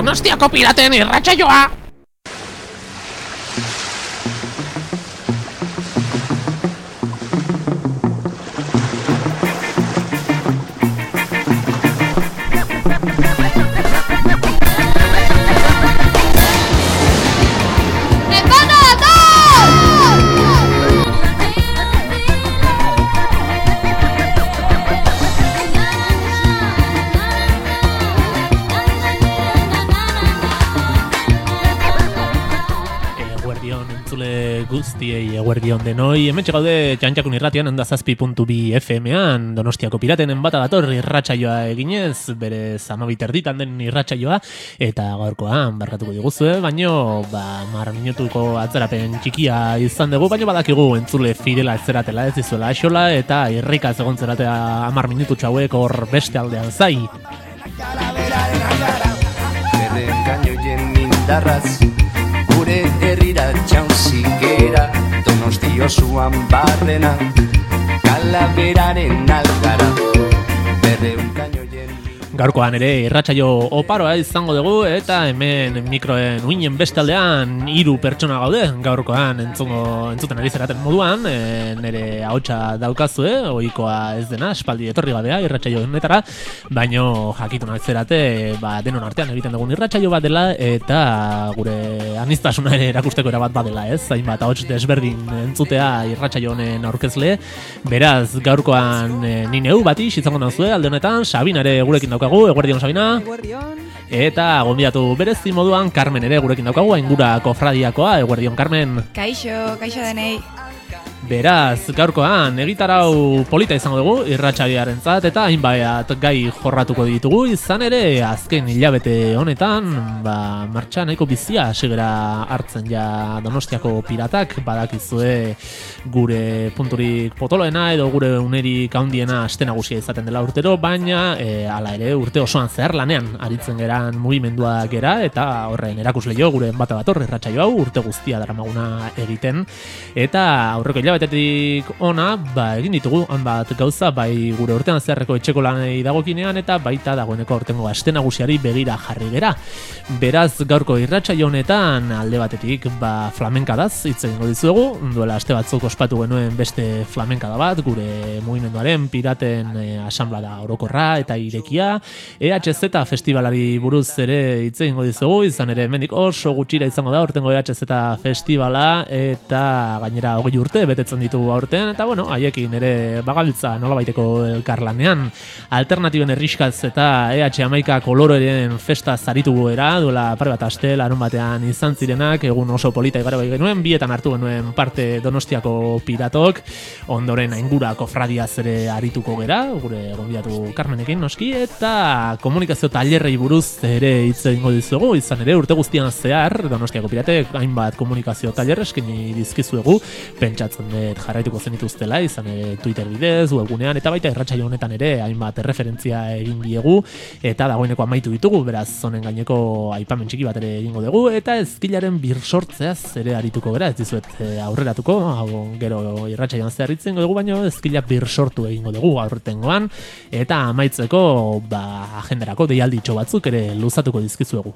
Donostiako Piraten irratsaioa! Guztiei eguerdion denoi, hementxe gaude Txantxakun irratian andazazpi.bi FM-an Donostiako Piratenen bata dator irratsaioa eginez, bere 12 erditan den irratsaioa, eta gaurkoan barkatuko diguzue, baino 10 minutuko atzerapen txikia izan dugu, baino badakigu entzule fidela ez zeratela, ez dizuela axola, eta irrika egon zeratea 10 minututxo hauek hor beste aldean zai. Gure herrira txauzikera, Donosti osoan barrena, Kalaberaren algara, berreun kainoien. Gaurkoan ere irratsaio oparoa izango dugu, eta hemen mikroen uinen bestaldean 3 pertsona gaude. Gaurkoan entzuten ari zeraten moduan, nire ahotsa daukazue, ohikoa ez dena, espaldi etorri gabea irratsaio honetara, baino jakitun zerate denon artean egiten dugun irratsaio bat dela, eta gure aniztasuna ere erakusteko erabat badela, ez? Hainbat ahots desberdin entzutea irratsaio honen aurkezle. Beraz, gaurkoan ni neu bati izango nauzue alde honetan, Sabina ere gurekin daukagu. Eguerdion, Sabina. Eguerdion. Eta gonbidatu berezi moduan Carmen ere gurekin daukagu, Aingura kofradiakoa. Eguerdion, Carmen. Kaixo denei. Beraz, gaurkoan egitarau polita izango dugu irratsaioarentzat, eta hainbat gai jorratuko ditugu, izan ere azken hilabete honetan martxa nahiko bizia segera hartzen ja Donostiako Piratak, badakizue gure punturik potoloena edo gure unerik handiena aste nagusia izaten dela urtero, baina hala ere urte osoan zehar lanean aritzen geran mugimendua gera, eta horren erakusle jo gure bata dator irratsaio hau urte guztia daramaguna egiten, eta aurreko hilabetetik ona, egin ditugu hanbat gauza, bai gure urtean zeharreko etxeko lanei dagokinean, eta baita dagoeneko aurtengo aste nagusiari begira jarri gera. Beraz, gaurko irratsaio honetan alde batetik flamenkadaz hitz egingo dizuegu, duela aste batzuk ospatu genuen beste flamenkada bat, gure mugimenduaren Piraten asanblada orokorra eta irekia, EHZ festivalari buruz ere hitz egingo dizuegu, izan ere hemendik oso gutxira izango da aurtengo EHZ festivala, eta gainera 20 urte betetzen ditugu aurten, eta haiekin ere bagabiltza nolabaiteko elkarlanean. Alternatiben erriskaz eta EH11 kolororen festa zaritu era, duela pare bat aste, larun batean izan zirenak, egun oso polita igaro genuen, bietan hartu genuen parte Donostiako Piratok, ondoren Aingura kofradiaz ere arituko gera, gure gonbidatu Carmenekin noski, eta komunikazio tailerrei buruz ere hitz egingo dizuegu, izan ere urte guztian zehar Donostiako Piratek hainbat komunikazio tailer eskaini dizkizuegu, pentsatzen dut jarraituko zenituztela, izan Twitter bidez, webgunean, eta baita irratsaio honetan ere hainbat referentzia egin diegu, eta dagoeneko amaitu ditugu, beraz honen gaineko aipamen txiki bat ere egingo dugu, eta ezkilaren birsortzeaz ere arituko gara, ez dizuet aurreratuko, gero irratsaioan zehar hitz egingo dugu, baino ezkila birsortu egingo dugu aurtengoan, eta amaitzeko agendarako deialditxo batzuk ere luzatuko dizkizuegu.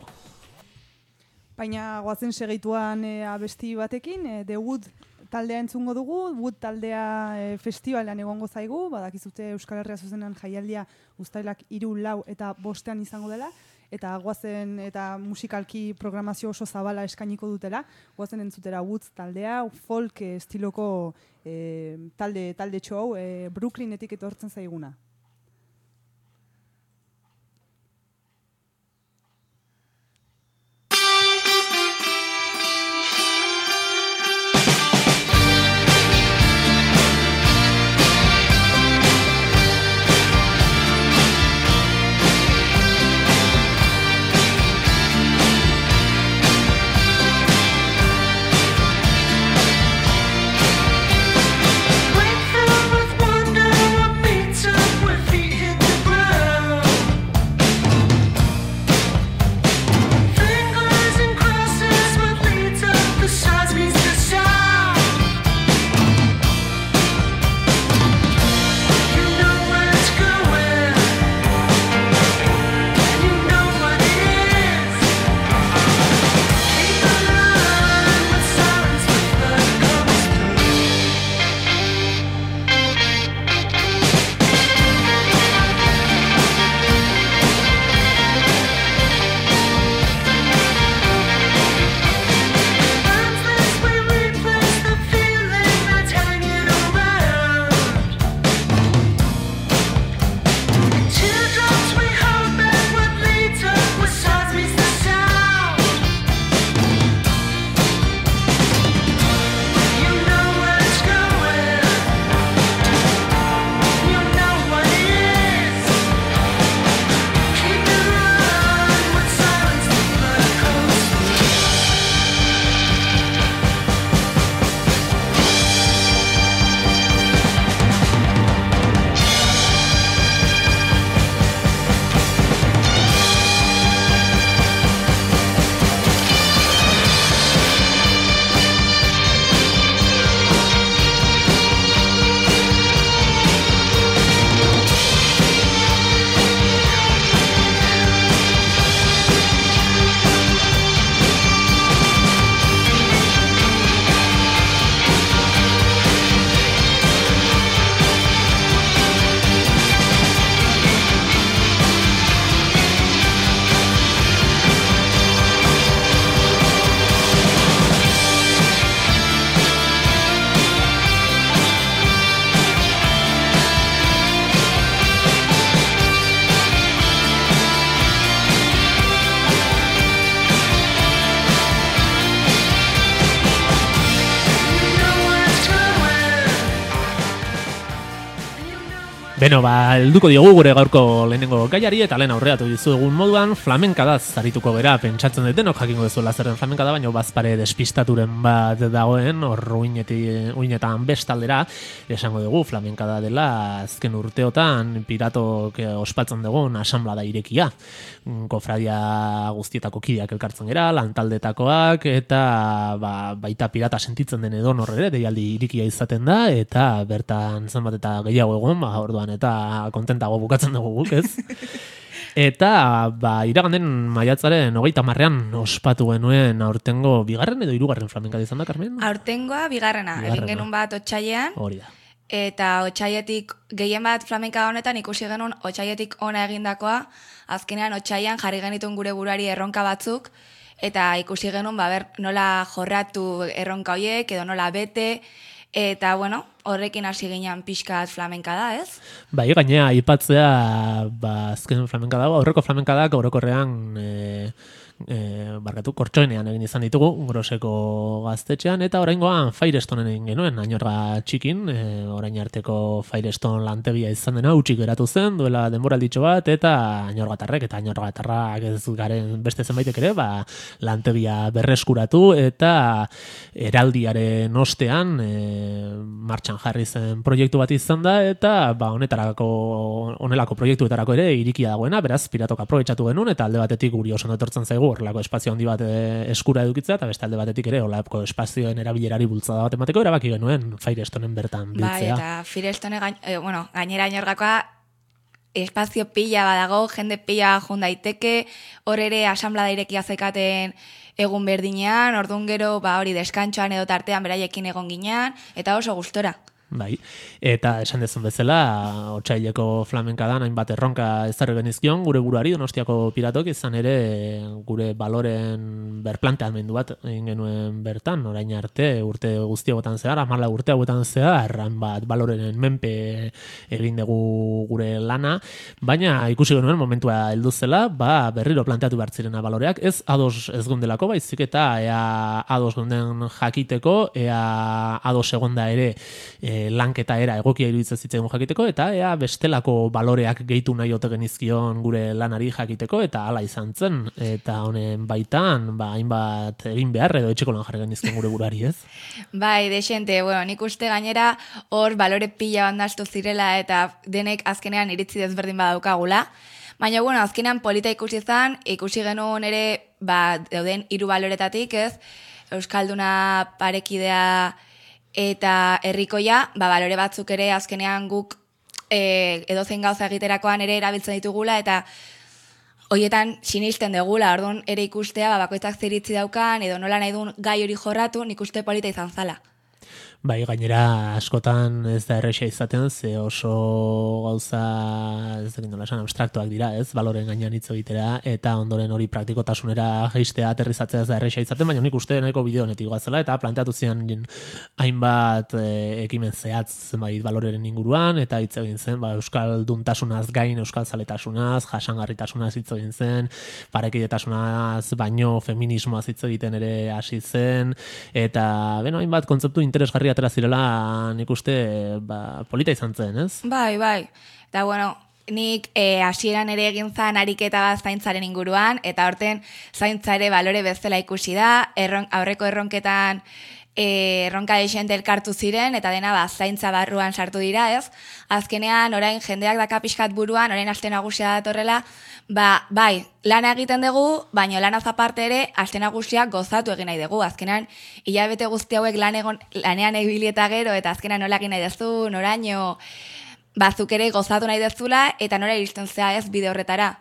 Baina goazen segituan abesti batekin, The Wood taldea entzungo dugu, Wood taldea festivalean egongo zaigu, badakizute Euskal Herria zuzenean jaialdia uztailak 3, 4 eta 5 izango dela, eta goazen eta musikalki programazio oso zabala eskainiko dutela, goazen entzutera Wood taldea, folk estiloko talde txou, Brooklynetik etortzen zaiguna. Wonder what pizza Beno, helduko diogu gure gaurko lehenengo gaiari eta lehen aurreatu dizuegun moduan flamenkadaz zarituko gera, pentsatzen dut denok jakingo duzuela zerren flamenkada, baina bazpare despistaturen bat dagoen, hor uinetan bestaldera, esango dugu flamenkada dela azken urteotan piratok ospatzen dugun asanblada irekia. Kofradia guztietako kideak elkartzen gera, lantaldetakoak, eta baita pirata sentitzen den edon horre, deialdi irikia izaten da, eta bertan zenbat eta gehiago egon, orduan eta kontentago bukatzen dugu guk, ez? Eta, iraganden maiatzaren 30ean ospatu genuen aurtengo bigarren edo hirugarren flamenkada izan da, Carmen? Aurtengoa bigarrena. Egin genuen bat otsailean. Hori da. Eta otsailetik gehien bat flamenka honetan ikusi genuen otsailetik ona egindakoa, azkenean otsailean jarri genituen gure buruari erronka batzuk, eta ikusi genuen nola jorratu erronka horiek, edo nola bete, eta bueno, horrekin hasi ginean pixkat flamenka da, ez? Bai, gainea aipatzea, azken flamenka dago, aurreko flamenka da, orokorrean kortxoenean egin izan ditugu, Groseko gaztetxean, eta oraingoan Firestonen egin genuen, Añorga txikin, orain arteko Firestone lantegia izan dena, utxik geratu zen, duela denboralditxo bat, eta Añorgatarrek, eta Añorgatarrak ez garen beste zenbaitek ere, lantegia berreskuratu, eta eraldiaren ostean, martxan jarri zen proiektu bat izan da, eta honelako proiektuetarako ere irikia dagoena, beraz, piratok aprobetxatu genuen, eta alde batetik guri oso etortzen zaigu horrelako espazio handi bat eskura edukitzea, eta beste alde batetik ere horrelako espazioen erabilerari bultzada bat emateko erabaki genuen Firestonen bertan biltzea. Bai, eta Firestone gainera Añorgakoa espazio pila badago, jende pila jun daiteke, hor ere asanblada irekia zekaten egun berdinean, orduan gero hori deskantxoan edo tartean beraiekin egon ginean, eta oso gustora. Bai, eta esan dezun bezala, otsaileko flamenkadan hainbat erronka ezarri genizkion gure buruari Donostiako piratok, izan ere gure baloren berplanteamendu bat egin genuen bertan, orain arte urte guztiegotan zehar, 14 urte hauetan zehar, hainbat balorenen menpe egin dugu gure lana, baina ikusi genuen momentua heldu zela, berriro planteatu behar zirena baloreak, ez ados ez gundelako, baizik eta ea ados gunden jakiteko, ea ados egonda ere lanketa era egokia iruditzen zitzaigun jakiteko, eta ea bestelako baloreak gehitu nahi ote genizkion gure lanari jakiteko, eta hala izan zen, eta honen baitan, hainbat egin behar edo etxeko lan jarri genizkion gure buruari, ez? Bai, desente, nik uste gainera hor balore pila bandaztu zirela, eta denek azkenean iritzi desberdin badaukagula, baina, azkenean polita ikusi genuen ere, dauden 3 baloretatik, ez? Euskalduna, parekidea, eta herrikoia, balore batzuk ere azkenean guk edozein gauza egiterakoan ere erabiltzen ditugula, eta horietan sinisten degula, orduan ere ikustea, bakoitzak ziritzi daukan, edo nola nahi duen gai hori jorratu, nik uste polita izan zala. Bai, gainera askotan ez da erresa izaten, ze oso gauza ez dakit nola esan abstraktuak dira, ez, baloren gainean hitz egitera, eta ondoren hori praktikotasunera geistea aterrizatzea ez da erresa izaten, baina nik uste nahiko bideo honetik goazela, eta planteatu zian hainbat ekimen zehatz zenbait baloreren inguruan, eta hitz egin zen, euskalduntasunaz gain euskaltzaletasunaz, jasangarritasunaz hitz egin zen, parekidetasunaz baino feminismoaz hitz egiten ere hasi zen, eta hainbat kontzeptu interesgarri atera zirela nik uste polita izan zen, ez? Bai. Eta nik hasieran ere egin zan ariketa bat zaintzaren inguruan, eta horten zaintza ere balore bezala ikusi da, aurreko erronketan erronka desente elkartu ziren, eta dena zaintza barruan sartu dira, ez? Azkenean, orain jendeak daka pixkat buruan, orain aste nagusia datorrela, bai, lana egiten dugu, baina lanaz aparte ere, aste nagusiak gozatu egin nahi dugu. Azkenean, hilabete guzti hauek lanean ebili eta gero, eta azkenean nola egin nahi duzu, noraino, bazuk ere gozatu nahi duzula, eta nora iristen zea ez bide horretara.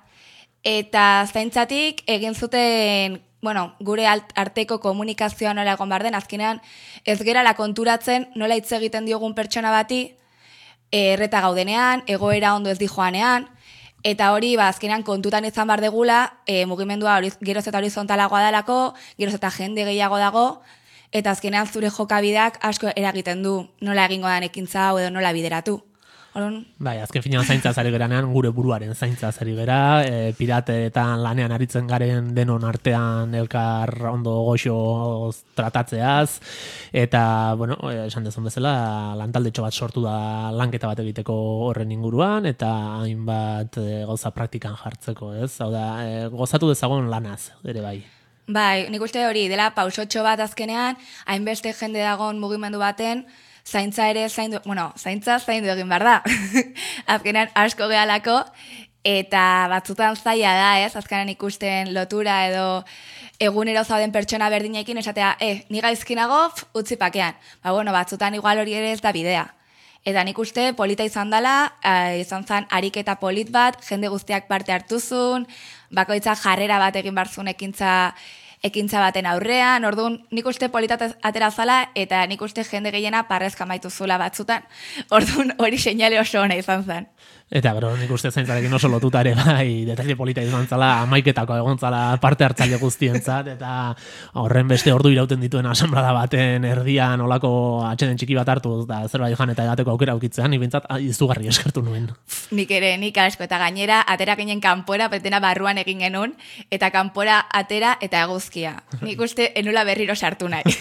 Eta zaintzatik egin zuten, gure arteko komunikazioa nola egon behar den, azkenean ez gerala konturatzen nola hitz egiten diogun pertsona bati, erreta gaudenean, egoera ondo ez di joanean, eta hori azkenean kontutan izan behar degula, mugimendua geroz eta horizontalagoa dalako, geroz eta jende gehiago dago, eta azkenean zure jokabideak asko eragiten du nola egingo dan ekintza hau edo nola bideratu. Bai, azken finean zaintza zari geranean, gure buruaren zaintza zari gera, pirateetan lanean aritzen garen denon artean elkar ondo goxo tratatzeaz, eta, bueno, esan dezun bezala, lantaldetxo bat sortu da lanketa bat egiteko horren inguruan, eta hainbat gauza praktikan jartzeko, ez? Hau da, gozatu dezagon lanaz, ere bai. Bai, nik uste hori, dela pausotxo bat azkenean, hainbeste jende dagoen mugimendu baten, zaintza zaindu egin behar da. Azkenean asko gehalako, eta batzutan zaila da, ez? Azkenean ikusten lotura edo egunero zauden pertsona berdinekin esatea, ni gaizkinago, utzi pakean. Batzutan igual hori ere ez da bidea. Eta nik uste polita izan dela, izan zen ariketa polit bat, jende guztiak parte hartuzun, bakoitza jarrera bat egin barzun ekintza baten aurrean, orduan nik uste polita atera zala, eta nik uste jende gehiena parrezka maitu zula batzutan, orduan hori seinale oso ona izan zen. Eta gero nik uste zaintzarekin oso lotuta ere bai, detaile polita izan zala, amaiketako egon zala parte hartzaile guztientzat, eta horren beste ordu irauten dituen asamblada baten erdian olako atxeden txiki bat hartu, eta zerbait jan eta edateko aukera aukitzean, nik bintzat izugarri eskertu nuen. Nik ere, nik asko, eta gainera, atera ginen kanpora, petena barruan egin genuen, eta kanpora atera eta eguzkia. Nik uste enula berriro sartu nahi.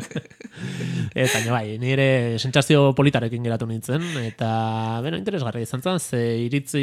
Eta bai, nire sentsazio politarekin geratu nintzen, eta interesgarria izan zen, iritzi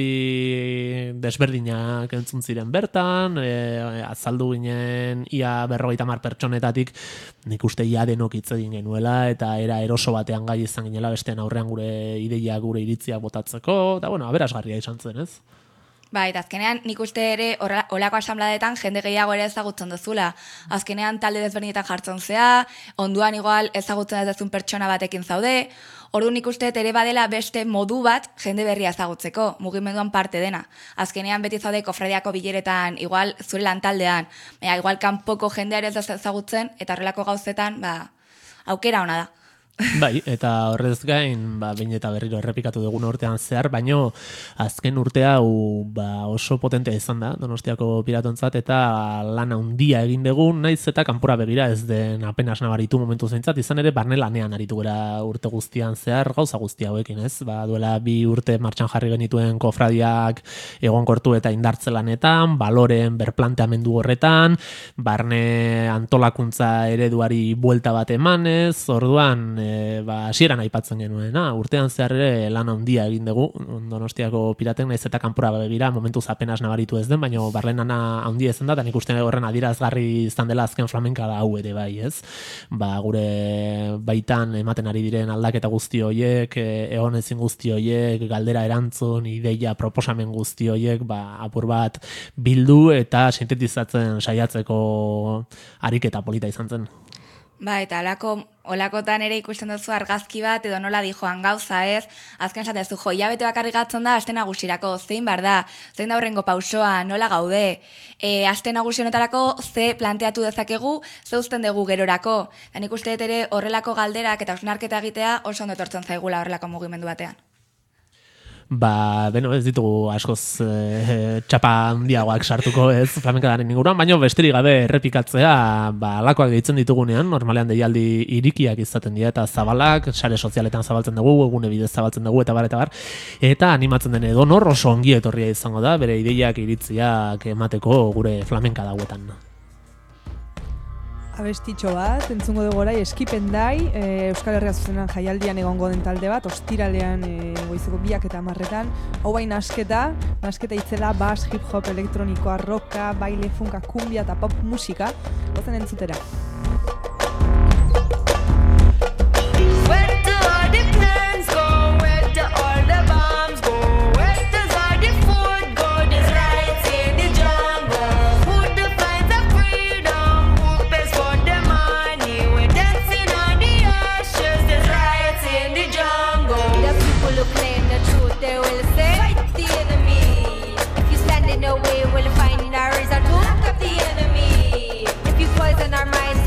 desberdinak entzun ziren bertan, azaldu ginen ia 50 pertsonetatik nik uste ia denok hitz egin genuela, eta era eroso batean gai izan ginela bestean aurrean gure ideia, gure iritziak botatzeko, eta aberasgarria izan zen, ez? Bai, eta azkenean nik uste ere olako asambladetan jende gehiago ere ezagutzen duzula. Azkenean talde desberdinetan jartzen zea, onduan igual ezagutzen ez dezun pertsona batekin zaude, orduan nik uste ere badela beste modu bat jende berria ezagutzeko, mugimenduan parte dena. Azkenean beti zaude kofradiako bileretan, igual zure lantaldean, igual kanpoko jendea ere ez ezagutzen, eta horrelako gauzetan, aukera ona da. Bai, eta horrez gain, behin eta berriro errepikatu dugun urtean zehar, baino azken urte hau oso potentea izan da, Donostiako piratontzat, eta lana handia egin dugu, naiz eta kanpora begira ez den apenas nabaritu momentu zeintzat, izan ere barne lanean aritu gara urte guztian zehar, gauza guzti hauekin, ez? Duela 2 urte martxan jarri genituen kofradiak egonkortu eta indartze lanetan, baloren berplanteamendu horretan, barne antolakuntza ereduari buelta bat emanez, orduan hasieran aipatzen genuena, urtean zehar ere lan handia egin dugu Donostiako piraten, naiz eta kanpora begira momentuz apenas nabaritu ez den, baina barlenana handia izan da, eta nik uste horren adierazgarri izan dela azken flamenka da hau ere bai, ez? Gure baitan ematen ari diren aldaketa guzti horiek, egon ezin guzti horiek, galdera erantzun, ideia, proposamen guzti horiek, apur bat bildu eta sintetizatzen saiatzeko ariketa polita izan zen. Eta olakotan ere ikusten duzu argazki bat edo nola dijoan gauza, ez? Azken esatezu, hilabete bakarrik gatzen da aste nagusirako, zein bar da, zein da horrengo pausoa, nola gaude, aste nagusi honetarako ze planteatu dezakegu, ze uzten dugu gerorako. Da nik uste dut ere horrelako galderak eta osnarketa egitea oso ondo etortzen zaigula horrelako mugimendu batean. Ez ditugu askoz txapa handiagoak sartuko ez flamenkadaren inguruan, baina besterik gabe errepikatzea alakoak deitzen ditugunean, normalean deialdi irikiak izaten dira eta zabalak, sare sozialetan zabaltzen dugu, egune bidez zabaltzen dugu eta bar, eta animatzen den edonor oso ongi etorria izango da, bere ideiak iritziak emateko gure flamenkada hauetan. Abestitxo bat, entzungo dugu orai, Eskipendai, Euskal Herria Zuzenean jaialdian egongo den talde bat, ostiralean goizeko 2 eta 10. Hau bai nasketa itzela, bass, hip-hop, elektronikoa, rocka, baile, funka, kumbia eta pop musika, gozen entzutera. We'll find our reason to lock up the enemy. If you poison our minds,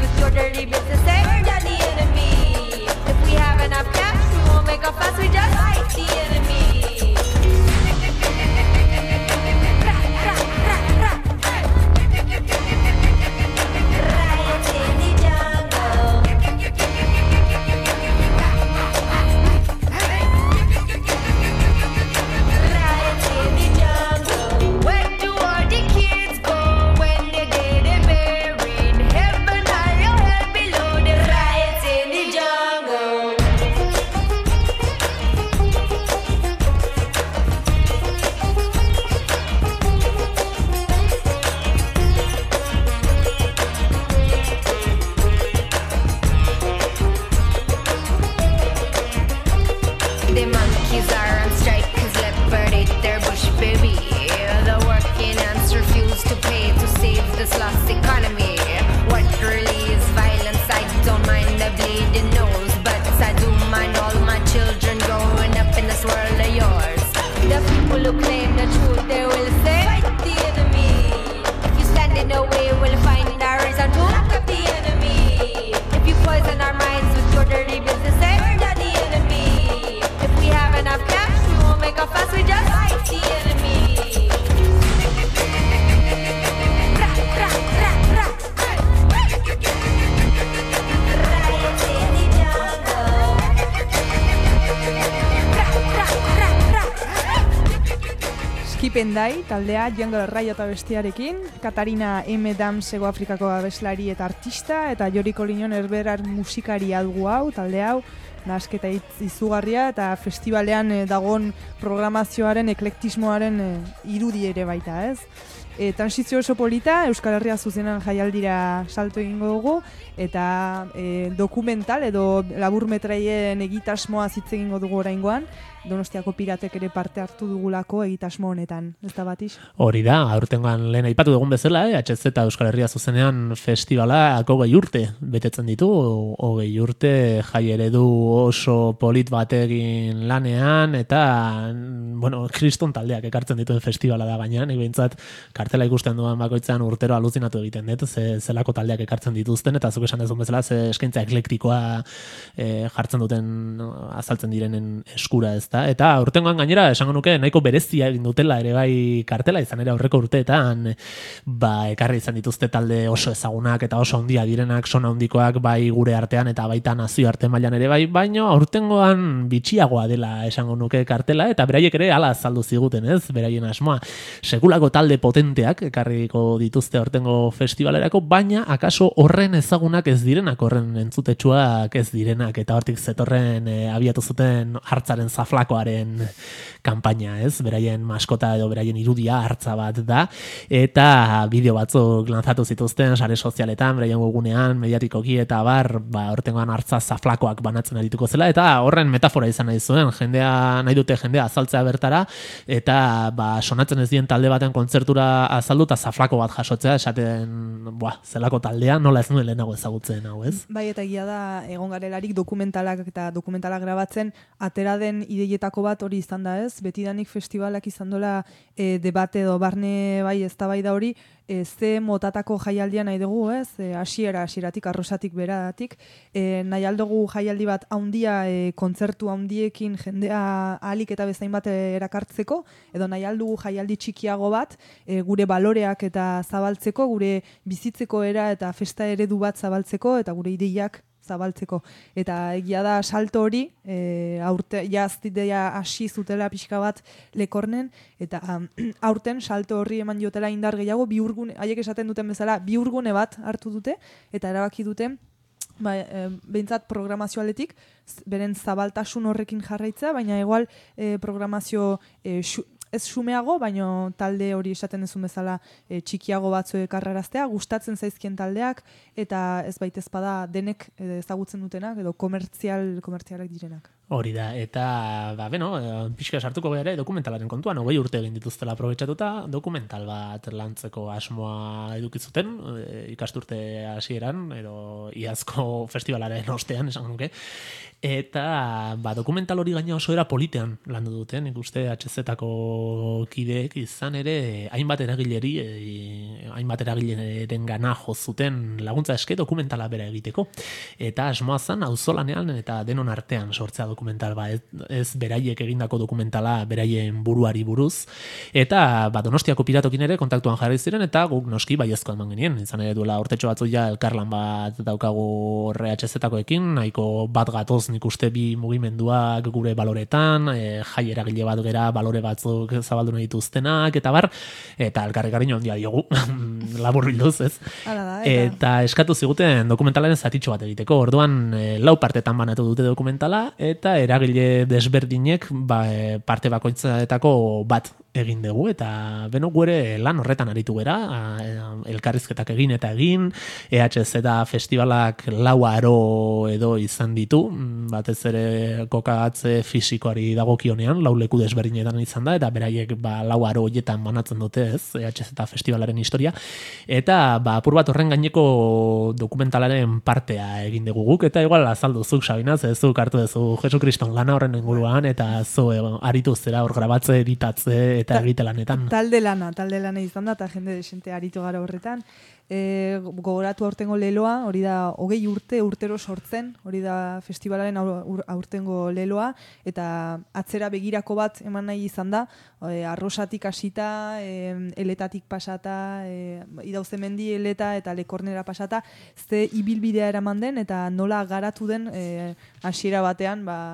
Pendai taldea Jungle Riot eta bestiarekin, Katarina M. Dams Ego Afrikako abeslari eta artista, eta Jori Kolinon herberar musikaria dugu hau, talde hau, nasketa izugarria eta festivalean dagon programazioaren, eklektismoaren irudi ere baita, ez? Transizio oso polita, Euskal Herria zuzenan jaialdira salto egingo dugu, eta dokumental edo laburmetraien egitasmoa hitz egingo dugu oraingoan, Donostiako piratek ere parte hartu dugulako egitasmo honetan, ez da Batix? Hori da, aurtengoan lehen aipatu dugun bezala, HZ Euskal Herria zuzenean festivalak 20 urte betetzen ditu, 20 urte jai eredu oso polit batekin lanean, eta, bueno, kriston taldeak ekartzen dituen festivala da gaina, nik behintzat kartela ikusten duan bakoitzan urtero aluzinatu egiten dut, zelako taldeak ekartzen dituzten, eta zuk esan dezun bezala, ze eskaintza eklektikoa jartzen duten, azaltzen direnen eskura, ez da? Eta urtengoan gainera esango nuke nahiko berezia egin dutela ere bai kartela, izan ere aurreko urteetan ekarri izan dituzte talde oso ezagunak eta oso handia direnak, sona handikoak bai gure artean eta baita nazioarte mailan ere bai, baino aurtengoan bitxiagoa dela esango nuke kartela, eta beraiek ere hala azaldu ziguten, ez? Beraien asmoa sekulako talde potenteak ekarriko dituzte aurtengo festivalerako, baina akaso horren ezagunak ez direnak, horren entzutetsuak ez direnak, eta hortik zetorren abiatu zuten hartzaren zaflakoaren kanpaina, ez? Beraien maskota edo beraien irudia hartza bat da, eta bideo batzuk lanzatu zituzten sare sozialetan, beraien webgunean, mediatikoki eta hortengoan hartza zaflakoak banatzen arituko zela, eta horren metafora izan nahi zuen, nahi dute jendea azaltzea bertara, eta sonatzen ez dien talde baten kontzertura azaldu eta zaflako bat jasotzea, esaten, zelako taldea, nola ez nuen lehenago ezagutzen hau, ez? Bai, eta egia da, egon garelarik dokumentalak eta dokumentalak grabatzen, atera den ideietako bat hori izan da, ez? Betidanik festivalak izan dola debate edo barne bai eztabaida hori, ze motatako jaialdia nahi dugu, ez? Hasieratik, arrosatik, beratik, nahi aldugu jaialdi bat haundia, kontzertu haundiekin jendea ahalik eta bezain bat erakartzeko, edo nahi aldugu jaialdi txikiago bat, gure baloreak eta zabaltzeko, gure bizitzeko era eta festa eredu bat zabaltzeko, eta gure ideiak zabaltzeko. Eta egia da salto hori, jaztidea hasi zutela pixka bat Lekornen, eta aurten salto horri eman diotela indar gehiago, haiek esaten duten bezala, biurgune bat hartu dute, eta erabaki dute, behintzat programazioaletik, beren zabaltasun horrekin jarraitza, baina igual programazio ez xumeago, baino talde hori esaten dezun bezala txikiago batzuek arraraztea, gustatzen zaizkien taldeak, eta ez baita ezpada denek ezagutzen dutenak, edo komertzialak direnak. Hori da, eta, pixka sartuko ere dokumentalaren kontuan, 20 urte egin dituztela aprobetxatuta, dokumental bat lantzeko asmoa edukizuten, ikasturte hasieran, edo iazko festivalaren ostean, esan nuke, eta dokumental hori gaina oso era politean landu duten, nik uste HZ-ako kideek izan ere hainbat eragileren gana jozuten laguntza eske dokumentala bera egiteko, eta asmoa zen auzolanean eta denon artean sortzea dokumental, ez beraiek egindako dokumentala beraien buruari buruz, eta Donostiako piratokin ere kontaktuan jarri ziren, eta guk noski baiezkoa eman genien, izan ere duela urtetxo batzu ja elkarlan bat daukagu HZ-takoekin, nahiko bat gatoz nik uste bi mugimenduak gure baloretan, jai eragile bat gera balore batzuk zabaldu nahi dituztenak, eta elkarri gariño handia diogu, labur bilduz, ez? Eta eskatu ziguten dokumentalaren zatitxo bat egiteko, orduan 4 partetan banatu dute dokumentala, eta eragile desberdinek parte bakoitzetako bat egin dugu, eta gure lan horretan aritu gera, elkarrizketak egin eta egin, EHZ festivalak 4 aro edo izan ditu, batez ere kokatze fisikoari dagokionean, 4 leku desberdinetan izan da, eta beraiek 4 aro horietan banatzen dute, ez, EHZ festivalaren historia, eta apur bat horren gaineko dokumentalaren partea egin dugu guk, eta igual azaldu zuk, Sabinaz, zuk hartu duzu Jesukriston lana horren inguruan, eta zu aritu zera hor grabatze, editatze, eta egite lanetan. Talde lana izan da, eta jende desente aritu gara horretan. Gogoratu aurtengo leloa, hori da 20 urtero sortzen, hori da festivalaren aurtengo leloa, eta atzera begirako bat eman nahi izan da, arrosatik hasita, eletatik pasata, idauzemendi eleta eta Lekornera pasata, ze ibilbidea eraman den, eta nola garatu den hasiera batean,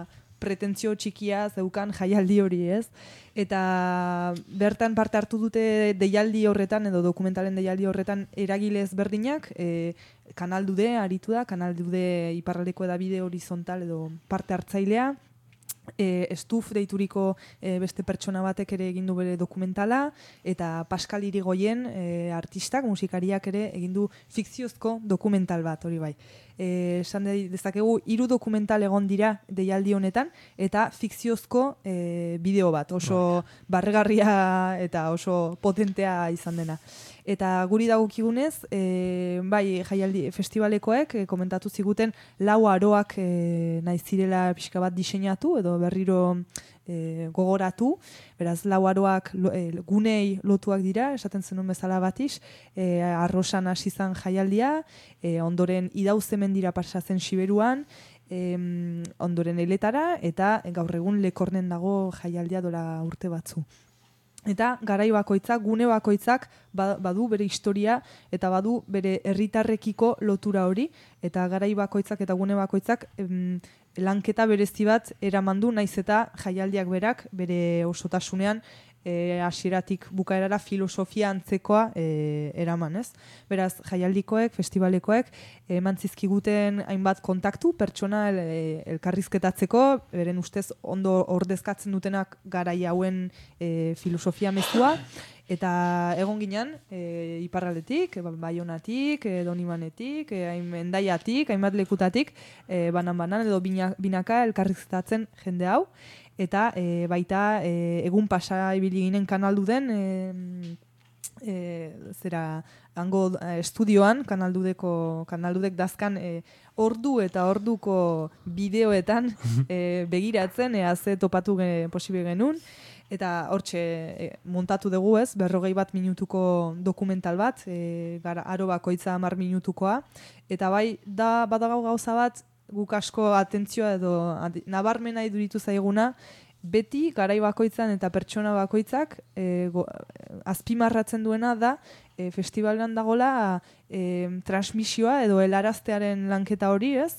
pretentzio txikia zeukan jaialdi hori, ez? Eta bertan parte hartu dute deialdi horretan, edo dokumentalen deialdi horretan eragile ezberdinak, Kanal Dude aritu da, Kanal Dude iparraldeko edabide horizontal edo parte hartzailea, Estuf deituriko beste pertsona batek ere egin du bere dokumentala, eta Pascal Irigoyen artistak, musikariak ere egin du fikziozko dokumental bat, hori bai. Esan dezakegu 3 dokumental egon dira deialdi honetan, eta fikziozko bideo bat, oso barregarria eta oso potentea izan dena. Eta guri dagokigunez, bai jaialdi festivalekoek komentatu ziguten 4 aroak nahi zirela pixka bat diseinatu edo berriro gogoratu, beraz 4 aroak gunei lotuak dira, esaten zenuen bezala batiz, Arrosan hasi izan jaialdia, ondoren Idauze mendira pasa zen Siberuan, ondoren Eletara, eta gaur egun Lekornen dago jaialdia dola urte batzu. Eta garai bakoitzak, gune bakoitzak badu bere historia eta badu bere herritarrekiko lotura hori, eta garai bakoitzak eta gune bakoitzak lanketa berezi bat eramandu, naiz eta jaialdiak berak bere osotasunean hasieratik bukaerara filosofia antzekoa eraman, ez? Beraz, jaialdikoek, festivalekoek eman zizkiguten hainbat kontaktu pertsona elkarrizketatzeko, beren ustez ondo ordezkatzen dutenak garai hauen filosofia mezua, eta egon ginen iparraldetik, Baionatik, Donimanetik, Hendaiatik, hainbat lekutatik, banan-banan edo binaka elkarrizketatzen jende hau, eta baita egun pasa ibili ginen Kanal Duden hango estudioan, Kanal Dudek dazkan ordu eta orduko bideoetan begiratzen ze topatu posible genuen, eta hortxe montatu dugu, ez, 41 minutuko dokumental bat, aro bakoitza 10 minutukoa, eta bai, badago gauza bat, guk asko atentzioa edo nabarmena iduritu zaiguna, beti garai bakoitzan eta pertsona bakoitzak azpimarratzen duena da festivalan dagola transmisioa edo helaraztearen lanketa hori, ez?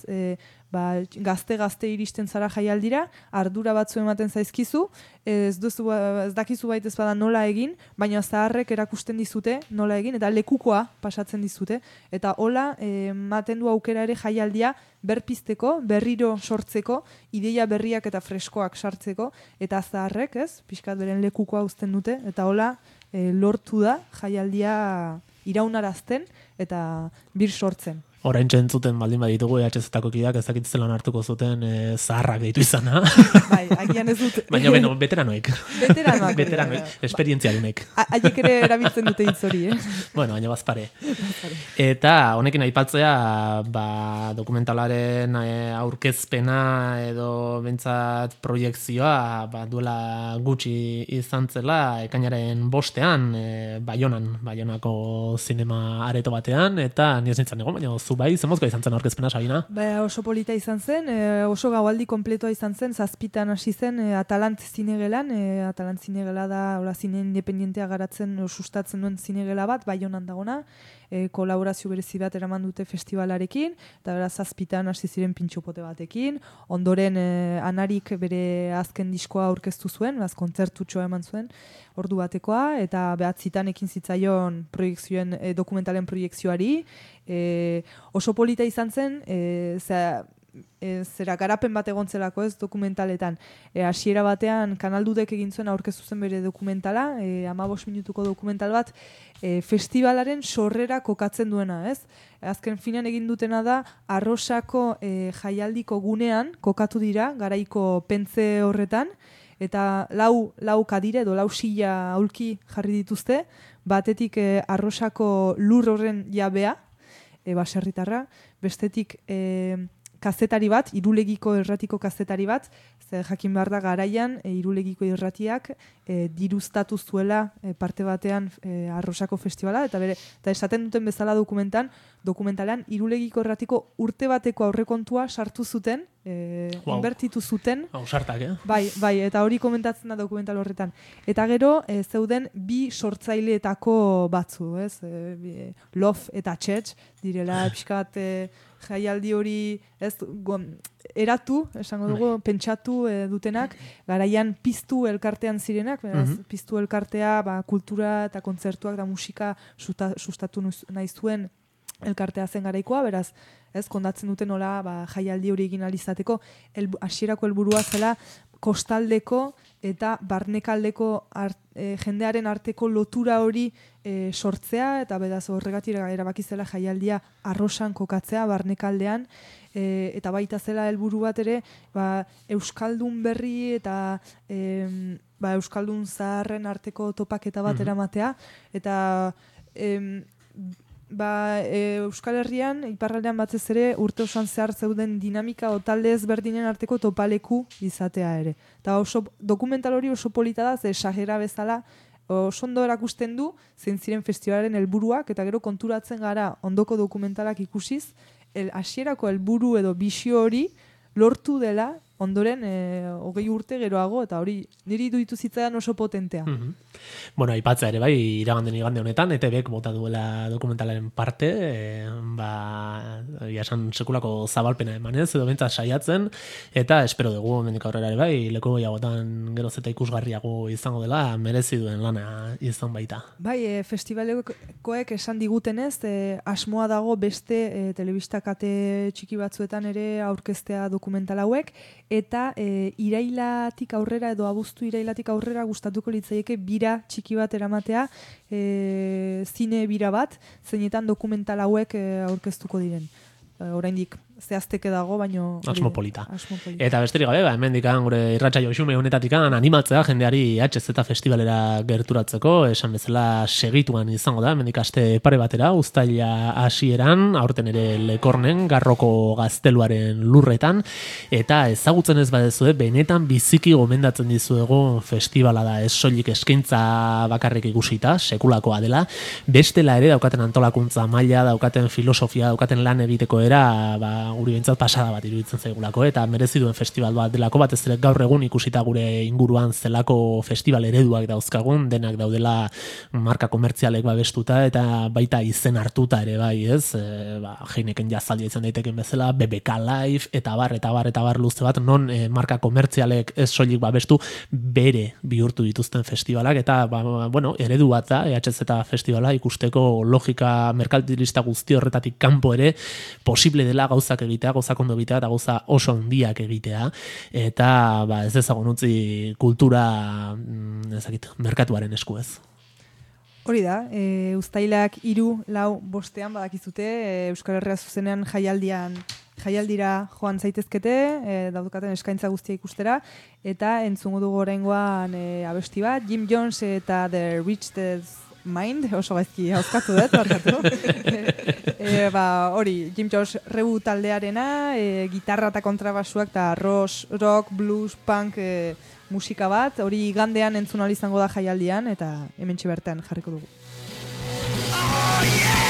Gazte iristen zara jaialdira, ardura batzu ematen zaizkizu, ez dakizu baita ez bada nola egin, baina zaharrek erakusten dizute nola egin, eta lekukoa pasatzen dizute, eta hola ematen du aukera ere jaialdia berpizteko, berriro sortzeko, ideia berriak eta freskoak sartzeko, eta zaharrek, ez, pixkat beren lekukoa uzten dute, eta hola lortu da jaialdia iraunarazten eta bir sortzen. Orain entzuten baldin baditugu EHZ-etako kideak ez dakit zelan hartuko zuten zaharrak deitu izana. Bai, agian ez dut. Baina, veteranoek. Veteranoek, esperientziadunek. Haiek ere erabiltzen dute hitz hori, Bueno, baina bazpare. Eta honekin aipatzea, dokumentalaren aurkezpena edo bentsat proiekzioa duela gutxi izan zela, ekainaren 5ean, Baionako zinema areto batean, eta nioz nintzen egon, baina zu bai, zemozko izan zen aurkezpena, Sabina? Oso polita izan zen, oso gaualdi kompletoa izan zen, 7 hasi zen Atalant zinegelan, Atalant zinegela da zine independentea garatzen, sustatzen duen zinegela bat, Baionan dagona, kolaborazio berezi bat eraman dute festivalarekin, eta beraz 7 hasi ziren pintxopote batekin, ondoren Anarik bere azken diskoa aurkeztu zuen, kontzertutxoa eman zuen, ordu batekoa, eta 9 ekin zitzaion dokumentalen proiekzioari, oso polita izan zen, zera garapen bat egontzelako, ez, dokumentaletan. Hasiera batean Kanal Dudek egin zuen aurkeztu zen bere dokumentala, 15 minutuko dokumental bat, festivalaren sorrera kokatzen duena, ez? Azken finean egin dutena da, Arrosako jaialdiko gunean kokatu dira, garaiko pentze horretan, eta lau kadire edo lau sila aulki jarri dituzte, batetik Arrosako lur horren jabea, baserritarra, bestetik kazetari bat, Irulegiko irratiko kazetari bat, ze jakin behar da garaian Irulegiko irratiak diruztatu zuela parte batean Arrosako festivala, eta esaten duten bezala dokumentalean Irulegiko irratiko urte bateko aurrekontua sartu zuten, inbertitu zuten. Sartak, Bai, eta hori komentatzen da dokumental horretan. Eta gero, zeuden 2 sortzaileetako batzu, ez? Lof eta Txetx, direla pixkat jaialdi hori, ez, eratu, esango dugu, pentsatu dutenak, garaian piztu elkartean zirenak, beraz, piztu elkartea kultura eta kontzertuak da musika sustatu nahi zuen elkartea zen garaikoa, beraz, kondatzen duten nola jaialdi hori egin alizateko, hasierako helburua zela kostaldeko eta barnekaldeko jendearen arteko lotura hori sortzea, eta beraz horregatik erabaki zela jaialdia Arrosan kokatzea, barnekaldean, eta baita zela helburu bat ere, euskaldun berri eta euskaldun zaharren arteko topaketa bat eramatea, eta Euskal Herrian, iparraldean batez ere, urte osoan zehar zeuden dinamika o talde ezberdinen arteko topaleku izatea ere. Eta dokumental hori oso polita da, ze esagera bezala, oso ondo erakusten du, zein ziren festivalaren helburuak, eta gero konturatzen gara ondoko dokumentalak ikusiz, hasierako helburu edo bisio hori lortu dela, ondoren 20 urte geroago, eta hori niri iruditu zitzaidan oso potentea. Bueno, aipatza ere bai, iraganden igande honetan, ETBek bota duela dokumentalaren parte, esan sekulako zabalpena emanez, edo bentsa saiatzen, eta espero dugu, mendik aurrera ere bai, leku gehiagotan geroz eta ikusgarriago izango dela, merezi duen lana izan baita. Bai, festivalekoek esan digutenez, asmoa dago beste telebista kate txiki batzuetan ere aurkeztea dokumental hauek, eta irailatik aurrera edo abuztu irailatik aurrera gustatuko litzaieke bira txiki bat eramatea, zine bira bat, zeinetan dokumental hauek aurkeztuko diren. Oraindik zehazteke dago, baino asmo polita. Eta besterik gabe, hemendik gure irratsaio xume honetatik animatzea jendeari HZ festivalera gerturatzeko, esan bezala segituan izango da, hemendik aste pare batera, uztaila hasieran, aurten ere Lekornen, Garroko gazteluaren lurretan, eta ezagutzen ez badezue, benetan biziki gomendatzen dizuegu festivala da, ez soilik eskaintza bakarrik ikusita, sekulakoa dela, bestela ere daukaten antolakuntza maila, daukaten filosofia, daukaten lan egiteko era, guri bentsat pasada bat iruditzen zaigulako, eta merezi duen festival bat delako, batez ere gaur egun ikusita gure inguruan zelako festival ereduak dauzkagun, denak daudela marka komertzialek babestuta, eta baita izen hartuta ere bai, ez? Heineken jazaldia izan daiteken bezala, BBK Live, eta bar luze bat, non marka komertzialek ez soilik babestu, bere bihurtu dituzten festivalak, eta eredu bat da, EHZ festivala ikusteko logika merkantilista guzti horretatik kanpo ere posible dela gauzak egitea, gauzak ondo egitea, eta gauza oso handiak egitea, eta ez dezagun utzi kultura merkatuaren esku ez. Hori da, uztailak 3, 4, 5 badakizute, Euskal Herria zuzenean jaialdira joan zaitezkete, daukaten eskaintza guztia ikustera, eta entzungo dugu oraingoan abesti bat, Jim Jones eta The Richest Mind, oso gaizki hauzkatu dut, barkatu. Hori, Jim Jones Rebu taldearena, gitarra eta kontrabasuak eta rock, blues, punk musika bat, hori igandean entzun ahal izango da jaialdian, eta hementxe bertan jarriko dugu. Oh, yeah!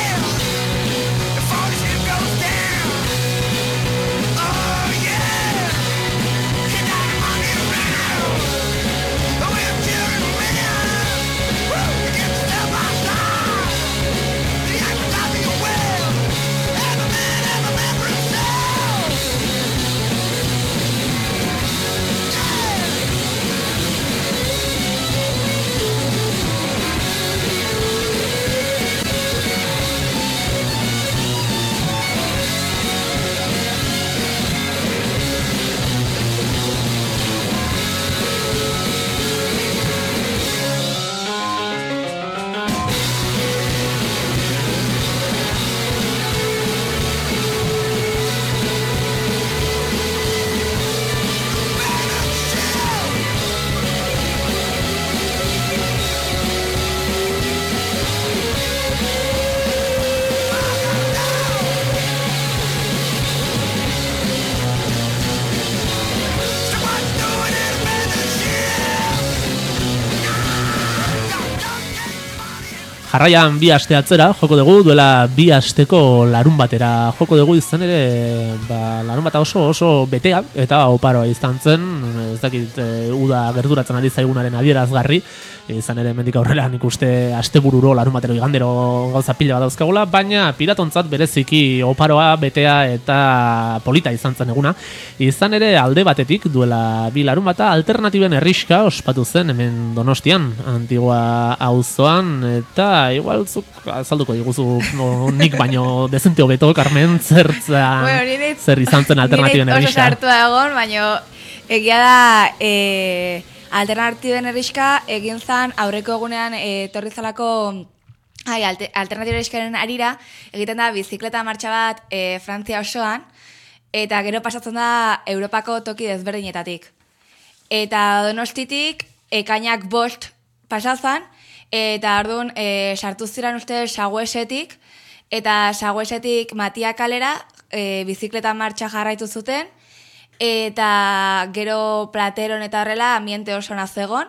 jarraian 2 aste atzera joko dugu, duela 2 asteko larun batera joko dugu, izan ere larun bata oso betea eta oparoa izan zen, ez dakit uda gerturatzen ari zaigunaren adierazgarri, izan ere hemendik aurrera nik uste astebururo larun batero igandero gauza pila bat dauzkagula, baina piratontzat bereziki oparoa, betea eta polita izan zen eguna. Izan ere alde batetik duela 2 larun bata alternatiben herriska ospatu zen hemen Donostian, Antigua auzoan, eta igual zuk azalduko diguzu nik baino dezente hobeto, Carmen, zer izan zen alternatiben herriska. Oso sartua egon, baina egia da alternatiben herriska egin zen aurreko egunean etorri zalako alternatiben herriskaren arira egiten da bizikleta martxa bat Frantzia osoan, eta gero pasatzen da Europako toki desberdinetatik. Eta Donostitik ekainak 5 pasazan, eta orduan sartu ziren uste Saguesetik, eta Saguesetik Matia kalera bizikleta martxa jarraitu zuten, eta gero Plateron eta horrela ambiente oso nazegon,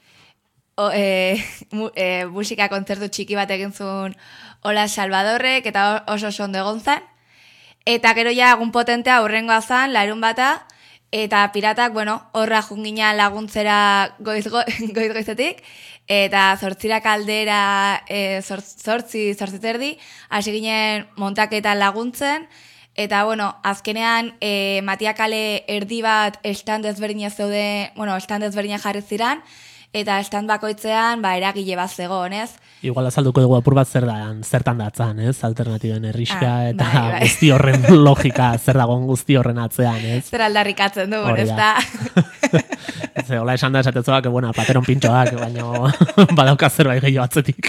musika kontzertu txiki bat egin zuen Ola Salvadorrek, eta oso ondo egon zen. Eta gero ja egun potentea aurrengoa zen, larun bata, eta piratak, horra jungina laguntzera goiz-goizetik, eta 8 aldera, 8 terdi, hasi ginen montaketa laguntzen, eta, azkenean Matia kale erdi bat stand desberdina jarri ziren, eta stand bakoitzean eragile bat zegoen, ez? Igual azalduko dugu apur bat zertan datzan, ez? Alternatiben herriska eta guzti horren logika, zer dagoen guzti horren atzean, ez? Zer aldarrikatzen du, ez da? Hola esan da esatetzoak, Plateron pintxoak, baina badauka zerbait gehiago atzetik.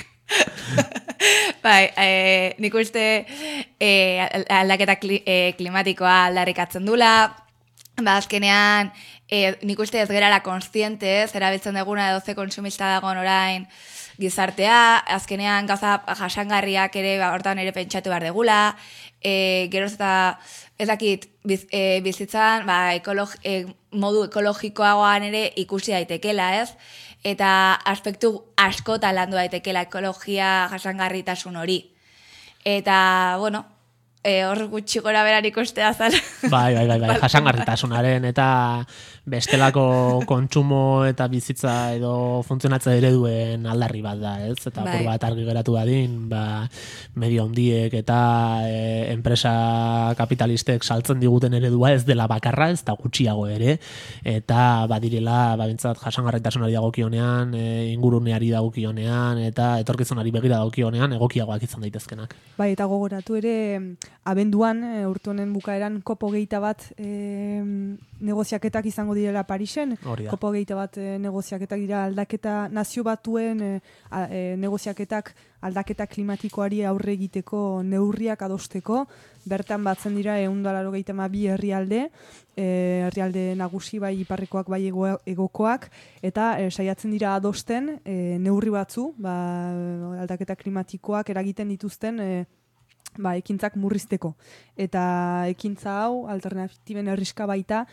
Nik uste aldaketa klimatikoa aldarrikatzen dula, azkenean nik uste ez gerala konstiente, erabiltzen duguna edo ze konsumista dagoen orain gizartea, azkenean gauza jasangarriak ere hortan ere pentsatu behar degula, geroz eta ez dakit bizitzan modu ekologikoagoan ere ikusi daitekela, ez? Eta aspektu askotan landu daitekela ekologia jasangarritasun hori. Eta, hor gutxi gora beran ikustea zala. Bai, jasangarritasunaren eta bestelako kontsumo eta bizitza edo funtzionatze ereduen aldarri bat da, ez? Eta apur bat argi geratu dadin, medio handiek eta enpresa kapitalistek saltzen diguten eredua ez dela bakarra, ez da gutxiago ere, eta badirela, bintzat jasangarritasunari dagokionean, inguruneari dagokionean, eta etorkizunari begira dagokionean, egokiagoak izan daitezkenak. Bai, eta gogoratu ere, abenduan, urte honen bukaeran, COP21 negoziaketak izango direla Parisen. COP21 negoziaketak dira aldaketa nazio batuen negoziaketak aldaketa klimatikoari aurre egiteko neurriak adosteko. Bertan batzen dira 192 herrialde nagusi bai iparrekoak bai egokoak, eta saiatzen dira adosten neurri batzu, aldaketa klimatikoak eragiten dituzten ekintzak murrizteko. Eta ekintza hau, alternatiben herriska baita,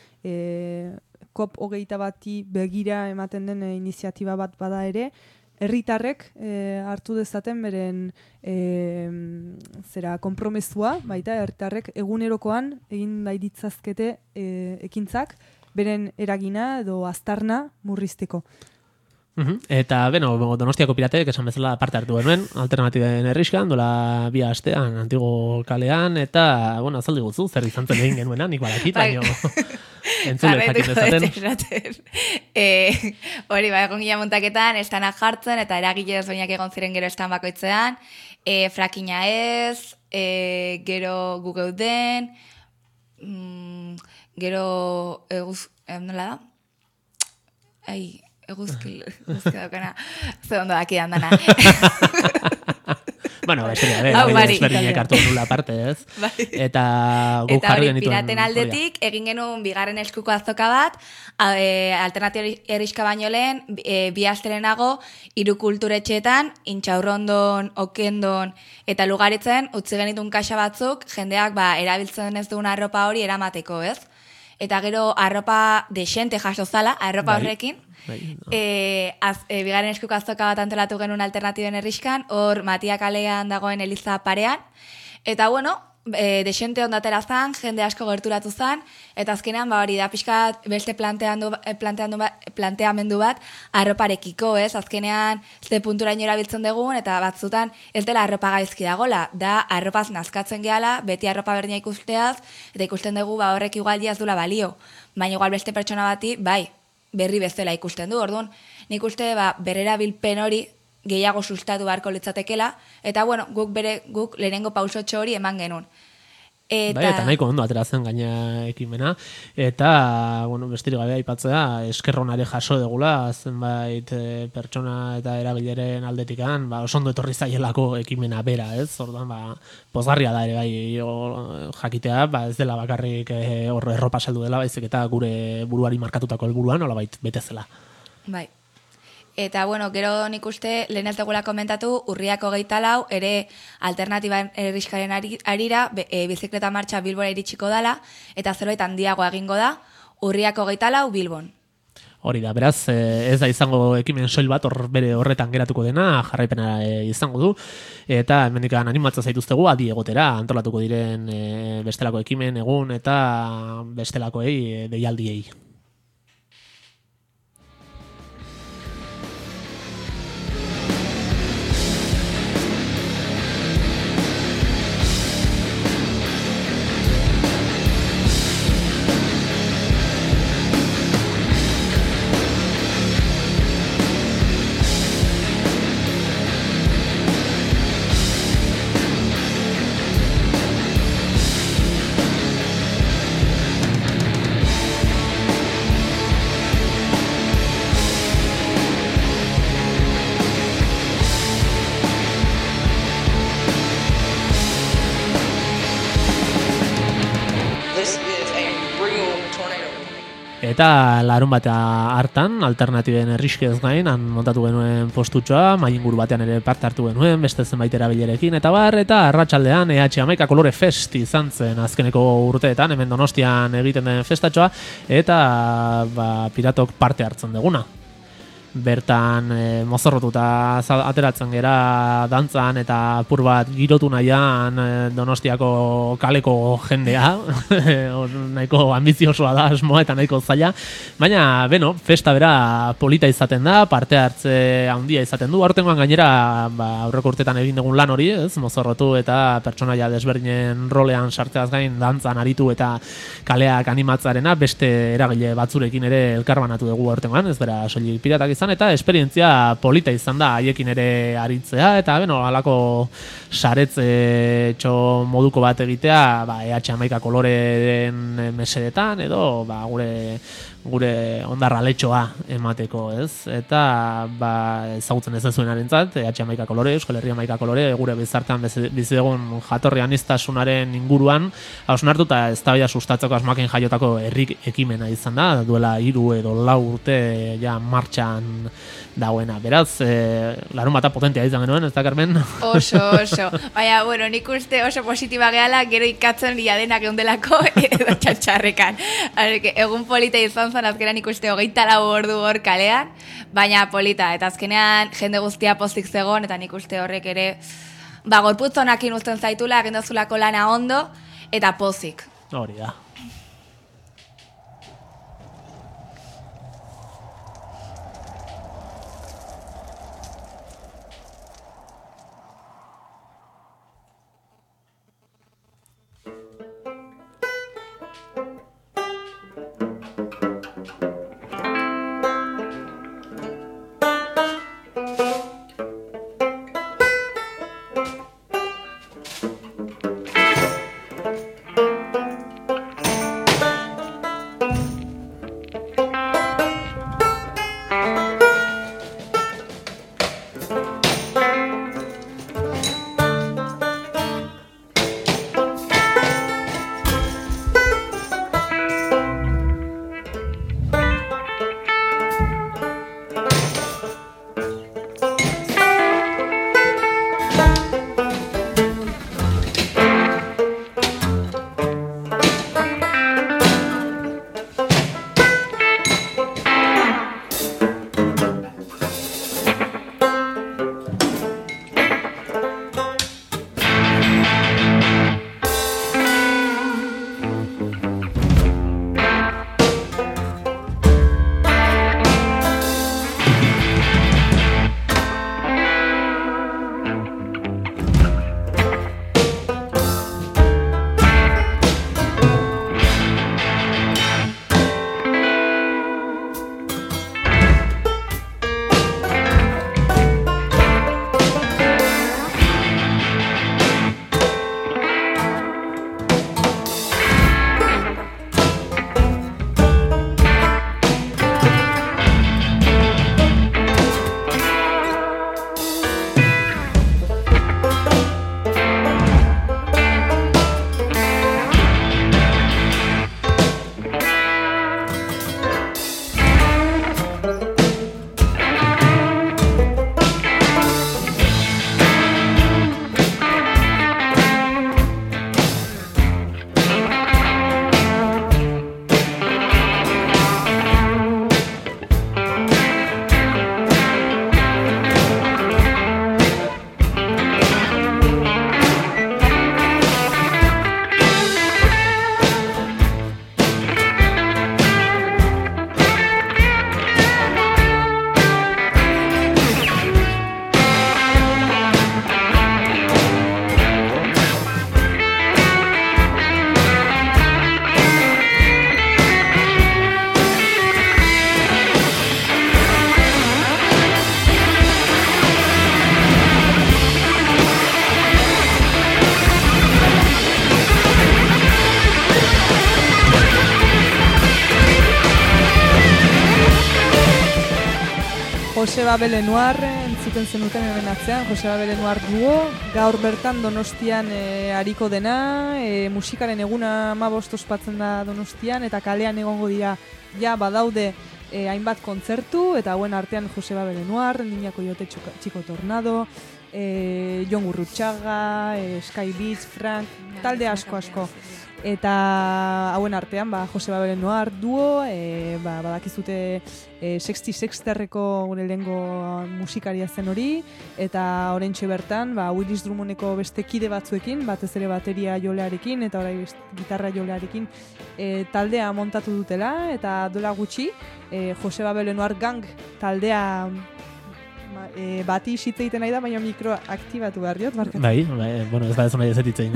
COP21 begira ematen den iniziatiba bat bada ere, herritarrek hartu dezaten beren konpromesua, baita herritarrek egunerokoan egin ditzazkete ekintzak beren eragina edo aztarna murrizteko. Eta, Donostiako piratek esan bezala parte hartu genuen, alternatiben herriskan, dola 2 astean, Antigo kalean, eta, azaldi gutzu, zer izan zen egin genuena, nik badakit, baino entzule jakin dezaten. Hori, egon gila montaketan, estanak jartzen, eta eragile ezbainak egon ziren gero estan bakoitzean, frakina ez, gero gugeuden, gero nola da? Eguzki daukana, ze ondo daki dandana. Desberdinek hartu nula parte, ez? Eta guk jarri genituen. Piraten aldetik, egin genuen bigarren eskuko azoka bat, alternatiba herriska baino lehen, 2 astelenago, 3 kulturetxeetan, Intxaurrondon, Okendon, eta Lugaritzen, utzi genitun kaxa batzuk, jendeak erabiltzen ez duen arropa hori eramateko, ez? Eta gero arropa desente jaso zala, arropa horrekin, Bigarren eskuko azoka bat antolatu genuen alternatiben herriskan, hor Matia kalean dagoen Eliza parean, eta bueno, desente ondatera zan, jende asko gerturatu zan, eta azkenean hori da pixkat beste planteamendu bat arroparekiko, ez? Azkenean ze punturaino erabiltzen dugun, eta batzutan ez dela arropa gaizki dagola, da arropaz nazkatzen gehala, beti arropa berdina ikusteaz, eta ikusten dugu horrek igual ez dula balio, baina igual beste pertsona bati, bai, berri bezala ikusten du, orduan, nik uste berrerabilpen hori gehiago sustatu beharko litzatekela, eta bueno, guk lehenengo pausotxo hori eman genuen. Eta nahiko ondo ateratzen gaina ekimena, eta bueno, bestirik gabe aipatzea, eskerronare jaso degula, zenbait pertsona eta eragileren aldetikan, oso ondo etorri zaielako ekimena bera, ez? Orduan, pozgarria da ere bai jakitea, ez dela bakarrik erropa saldu dela, baizik eta gure buruari markatutako helburuan nolabait betezela. Bai. Eta, bueno, gero nik uste, lehen ez dugula komentatu, urriak 24 ere alternatiba herriskaren arira, bizikleta martxa Bilbora iritsiko dala, eta zerbait handiago egingo da, urriak 24 Bilbon. Hori da, beraz, ez da izango ekimen soil bat bere horretan geratuko dena, jarraipena izango du, eta hemendikan animatzen zaituztegu adi egotera, antolatuko diren bestelako ekimen egun eta bestelakoei deialdiei. Eta larun batea hartan, alternatiben herriskez gain, han montatu genuen postutxoa, mainguru batean ere parte hartu genuen, beste zenbait erabilerekin, eta arratsaldean EH11 Kolore Fest izan zen azkeneko urteetan, hemen Donostian egiten den festatxoa, eta piratok parte hartzen duguna. Bertan mozorrotuta ateratzen gera dantzan eta apur bat girotu nahian Donostiako kaleko jendea nahiko ambiziosoa da asmoa eta nahiko zaila, baina festa bera polita izaten da, parte hartze handia izaten du. Aurtengoan gainera aurreko urtetan egin dugun lan hori, ez, mozorrotu eta pertsonaia desberdinen rolean sartzeaz gain dantzan aritu eta kaleak animatzarena beste eragile batzurekin ere elkarbanatu dugu aurtengoan, ez bera soilik piratak eta esperientzia polita izan da haiekin ere aritzea, eta halako saretze moduko bat egitea EH11 Koloreen mesedetan edo gure ondarraletxoa emateko, ez? Eta ezagutzen ez zuenarentzat, EH11 Kolore, Euskal Herria 11 Kolore, gure bizartean bizi egun jatorri aniztasunaren inguruan hausnartu eta eztabaida sustatzeko asmoakin jaiotako herri ekimena izan da, duela 3 edo 4 urte ja martxan dagoena. Beraz, larun bata potentea izan genuen, ez da, Carmen? Oso. Baina, bueno, nik uste oso positiba gehala, gero ikatzen liadenak eundelako edo txantxarrekan. Egun polita izan zen, azkenean ikuste 24 ordu hor kalean, baina polita, eta azkenean jende guztia pozik zegon, eta nik uste horrek ere, gorputzonakin uzten zaitula, agendazulako lana ondo, eta pozik. Hori da. Joseba Belenuar entzuten zenuten hemen atzean, Joseba Belenuar duo, gaur bertan Donostian ariko dena, musikaren eguna 15 ospatzen da Donostian, eta kalean egongo dira ja badaude hainbat kontzertu, eta hauen artean Joseba Belenuar, Niña Coyote Chico Tornado, Jon Gurrutxaga, Sky Beach, Frank, talde asko. Eta hauen artean Joseba Belenuar duo, badakizute 66erreko gure lehengo musikaria zen hori, eta oraintxe bertan Willis Drummondeko beste kide batzuekin, batez ere bateria jolearekin eta orai gitarra jolearekin taldea montatu dutela, eta dola gutxi Joseba Belenuar Gang taldea bati hitz egiten nahi da, baina mikro aktibatu behar diot, barkatu. Bai, bueno, ez da ez nahi ez ditzein,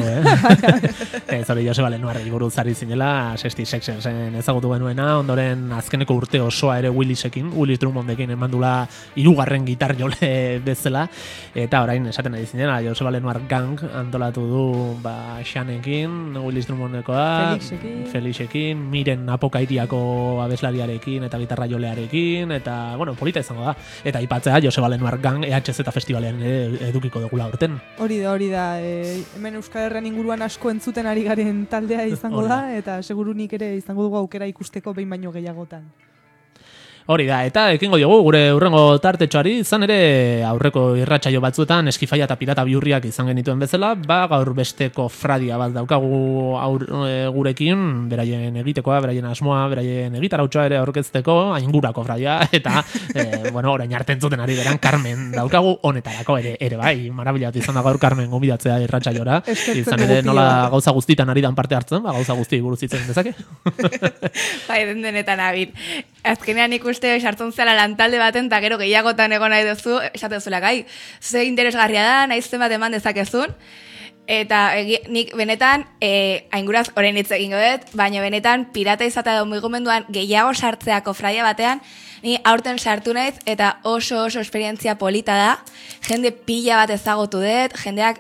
Zori Joseba Belenuarri buruz ari zinela, 66 ezagutu genuena, ondoren azkeneko urte osoa ere Willis Drummondekin emandula 3. gitar jole bezala, eta orain esaten ari zinela, Joseba Belenuar Gang antolatu du Xanekin, Willis Drummondeko Felixekin, Miren Apokairiako abeslariarekin eta gitarra jolearekin, eta, bueno, polita izango da, eta aipatzea Joseba Belenuar Gang EHZ festivalean edukiko dugula urten. Hori da, hemen Euskal Herrian inguruan asko entzuten ari garen taldea izango da, eta segurunik ere izango dugu aukera ikusteko behin baino gehiagotan. Hori da, eta ekingo diogu gure urrengo tartetxoari, izan ere aurreko irratsaio batzuetan eskifaia eta pirata bihurriak izan genituen bezala, gaur beste kofradia bat daukagu gurekin, beraien egitekoa, beraien asmoa, beraien egitarautxoa ere aurkezteko, aingura kofradia, eta orain arte entzuten ari beran Carmen daukagu honetarako ere bai, marabila bat izan da gaur Carmen gomidatzea irratsaiora, izan ere nola gauza guztitan ari dan parte hartzen, gauza guzti buruz hitz egin dezake. Bai, denetan abit. Azkenean ikuste sartzen zela lantalde baten, eta gero gehiagotan egon nahi duzu, esaten zuela gai, ze interesgarria da, nahi zenbat eman dezakezun, eta nik benetan, ainguraz orain hitz egingo dut, baina benetan pirata izatea da mugimenduan gehiago sartzea kofradia batean, ni aurten sartu naiz, eta oso esperientzia polita da, jende pila bat ezagutu dut, jendeak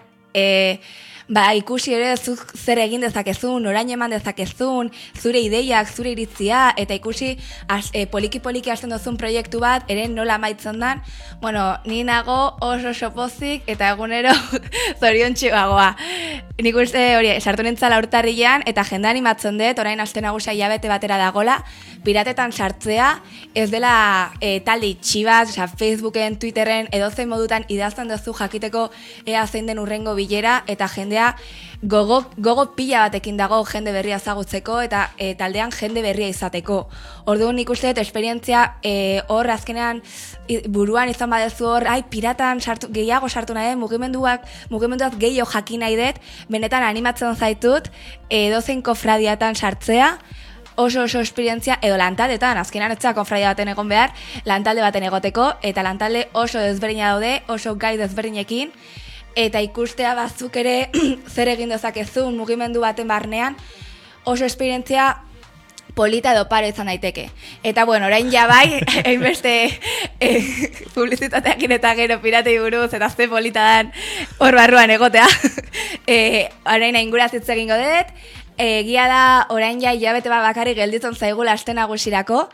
ikusi ere zuk zer egin dezakezun, orain eman dezakezun, zure ideiak, zure iritzia, eta ikusi poliki hasten duzun proiektu bat, ere nola amaitzen dan, ni nago oso pozik, eta egunero zoriontxe bagoa. Nik uste hori, sartu nintzala urtarrilean, eta jende animatzen dut, orain aste nagusia hilabete batera dagola, piratetan sartzea, ez dela talde itxibat, Facebooken, Twitteren, edozein modutan idazten duzu jakiteko ea zein den urrengo bilera, eta jendea gogo pila batekin dago jende berria ezagutzeko, eta taldean jende berria izateko. Orduan nik uste dut esperientzia hor azkenean buruan izan badezu hor, piratan gehiago sartu nahi, mugimenduak gehiago jakin nahi dut, benetan animatzen zaitut, edozein kofradiatan sartzea, oso esperientzia, edo lantaldetan, azkenean ez konfradia baten egon behar, lantalde baten egoteko, eta lantalde oso desberdina daude, oso gai desberdinekin, eta ikustea batzuk ere zer egin dezakezun mugimendu baten barnean, oso esperientzia polita edo pare izan daiteke. Eta orain ja bai, hainbeste publizitateakin eta gero piratei buruz, eta ze polita dan hor barruan egotea. Orain ainguraz hitz egingo dut, egia da orain ja hilabete bat bakarrik gelditzen zaigula aste nagusirako,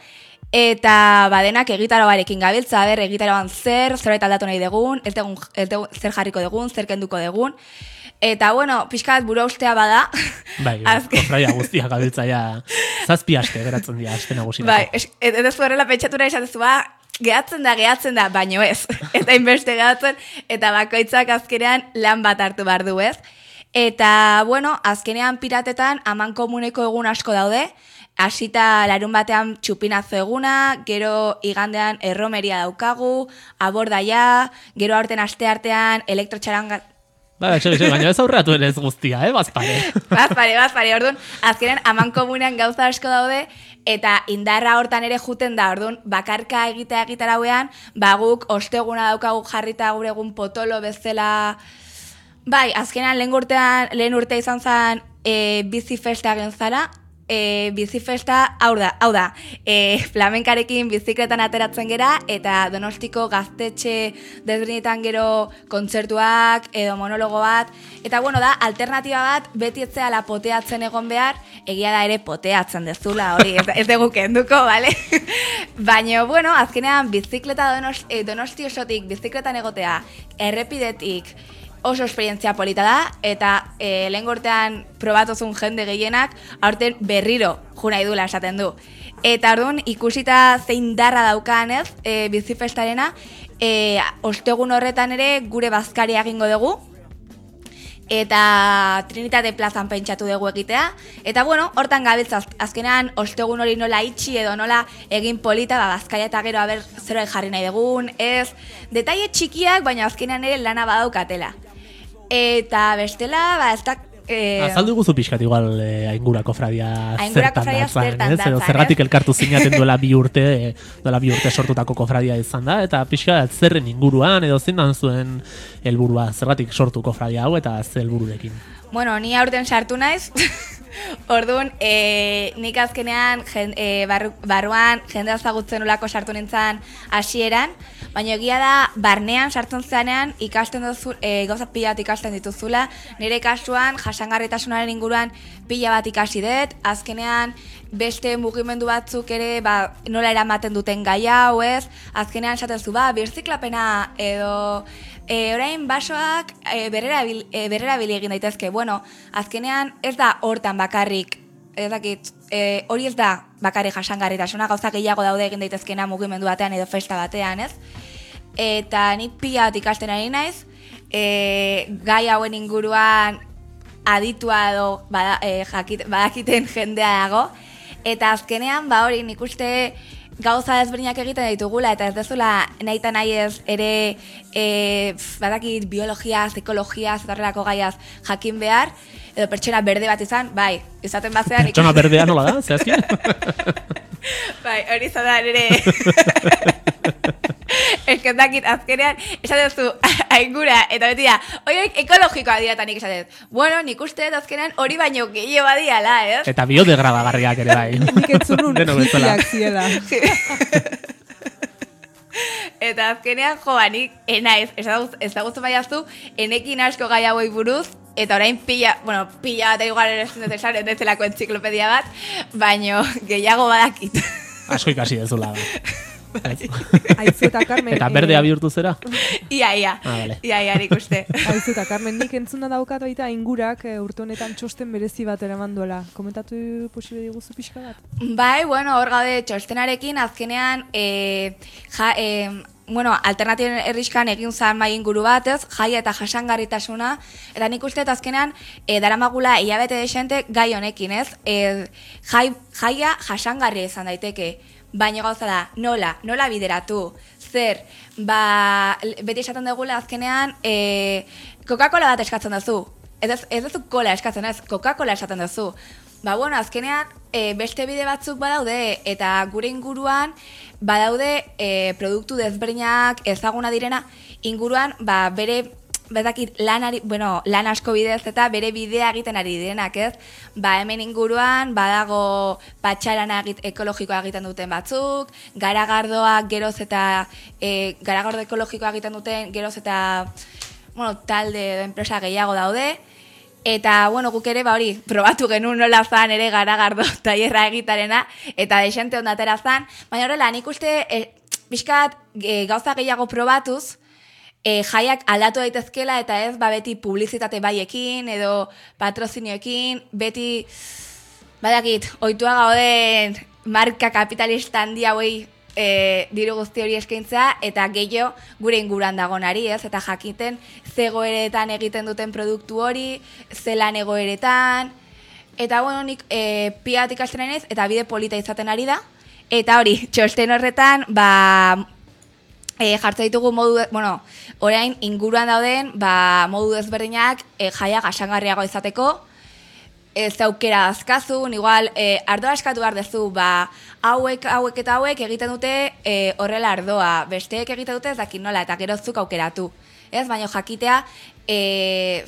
eta badenak egitaroarekin gabiltza, egitaroan zerbait aldatu nahi dugun, ez dugun zer jarriko dugun, zer kenduko dugun, eta pixkat buru ustea bada. Bai, kofraia guztia gabiltza ja, 7 aste geratzen dira aste nagusirako. Bai, ez horrela pentsatura esatezu gehatzen da, baino ez, eta inbeste gehatzen, eta bakoitzak azkenean lan bat hartu behar du ez. Eta, azkenean piratetan amankomuneko egun asko daude, hasita larun batean txupinazo eguna, gero igandean erromeria daukagu, abordaia, gero aurten aste artean elektrotxaranga... Baina ez aurreatu ere ez guztia, bazpare. Bazpare, orduan, azkenean amankomunean gauza asko daude, eta indarra hortan ere juten da, orduan, bakarka egitarauean, guk osteguna daukagu jarrita gure egun potolo bezala... Bai, azkenean lehen urtea izan zen bizi festa egin zara, bizifesta, hau da, flamenkarekin bizikletan ateratzen gera, eta Donostiko gaztetxe desberdinetan gero kontzertuak, edo monologo bat, eta bueno da, alternatiba bat, beti etzeala poteatzen egon behar, egia da ere poteatzen dezula, hori, ez dugu kenduko, bale? Baina, bueno, azkenean bizikleta Donosti osotik, bizikletan egotea, errepidetik, oso esperientzia polita da, eta lehen gortean probatuzun jende gehienak, aurten berriro juna idula esaten du. Eta orduan, ikusita zein darra daukan ez, bizifestarena, ostegun horretan ere gure bazkaria egingo dugu, eta Trinitate plazan pentsatu dugu egitea, eta bueno, hortan gabiltza azkenean ostegun hori nola itxi edo nola egin polita, bazkaria eta gero aber zeroek jarri nahi dugun, ez, detaile txikiak, baina azkenean ere lana badaukatela. Eta bestela, ez da... Azaldu guzu pixkat igual Aingura kofradia zertan datzan, datzan, zergatik elkartu zinaten duela bi urte sortutako kofradia izan da, eta pixkat zerren inguruan edo zindan zuen helburua, zergatik sortu kofradia hau eta ze helbururekin. Bueno, ni aurten sartu naiz, orduan nik azkenean barruan jende ezagutzen ulako sartu nintzen hasieran, baina egia da barnean sartzen zenean ikasten duzu, gauza pila bat ikasten dituzula, nire kasuan jasangarritasunaren inguruan pila bat ikasi dut, azkenean beste mugimendu batzuk ere nola eramaten duten gai hau ez, azkenean esaten zu birziklapena edo orain basoak berrera bili egin daitezke. Bueno, azkenean ez da hortan bakarrik, ez dakit, hori ez da bakarrik jasangarritasuna, gauza gehiago daude egin daitezkena mugimendu batean edo festa batean, ez? Eta nik pila bat ikasten ari naiz, gai hauen inguruan aditua edo badakiten jendea dago, eta azkenean hori nik uste gauza ezberdinak egiten ditugula, eta ez dezula nahi eta nahi ez ere badakit biologia, psikologia, zetarrelako gaiaz jakin behar, edo pertsona berde bat izan, bai, izaten bazean... Pertsona berdea nola da, zehazki? Bai, hori zadan ere... Eskentakit azkenean, esaten zu Aingura, eta beti da, oioik ekologikoa dira eta nik esaten. Bueno, nik uste azkenean hori baino gehiago badiala, ez? Eta biodegradagarriak ere bai. Nik entzunun hippiak ziela. Eta azkenean, nik enaiz, ezagutzen baiaztu, enekin asko gai hauei buruz, eta orain pila bat igual ere ez delako entziklopedia bat, baino gehiago badakit. Asko ikasi dezula da. Aizu eta Carmen... Eta berdea bihurtu zera? Ia, vale. Ia, nik uste. Aizu eta Carmen, nik entzuna daukat baita Aingurak urte honetan txosten berezi bat eraman duela. Komentatu posible diguzu pixka bat? Bai, bueno, hor gaude txostenarekin azkenean alternatiben erriskan egin zan mai inguru batez, jaia eta jasangarritasuna, eta nik uste azkenean daramagula hilabete desente gai honekin, ez? Jaia jasangarria izan daiteke, baina gauza da, nola bideratu, zer, beti esaten dugula azkenean Coca-Cola bat eskatzen duzu, ez duzu kola eskatzen ez, Coca-Cola esaten duzu. Bueno, azkenean beste bide batzuk badaude, eta gure inguruan badaude produktu desberdinak ezaguna direna, inguruan bere bedakit lan asko bidez eta bere bidea egiten ari direnak, ez? Hemen inguruan badago patxarana ekologikoa egiten duten batzuk, garagardoak geroz eta garagardo ekologikoa egiten duten geroz eta talde edo enpresa gehiago daude. Eta, guk ere, hori, probatu genuen nola zan ere garagardo tailerra egitarena, eta desente ondatera zan, baina horrela, nik uste pixkat gauza gehiago probatuz, jaiak aldatu daitezkela eta ez beti publizitate baiekin edo patrozinioekin, beti badakit, ohitua gauden marka kapitalista handi hauei diru guzti hori eskaintzea eta gehiago gure inguruan dagonari, ez? Eta jakiten ze egoeretan egiten duten produktu hori, zelan egoeretan, eta nik pila bat ikasten naiz eta bide polita izaten ari da, eta hori, txosten horretan, jartzen ditugu orain inguruan dauden modu desberdinak jaia jasangarriago izateko, ez aukera azkazun, igual ardoa eskatu behar dezu, hauek eta hauek egiten dute horrela ardoa, besteek egiten dute ez dakit nola, eta gerozuk aukeratu. Ez, baina jakitea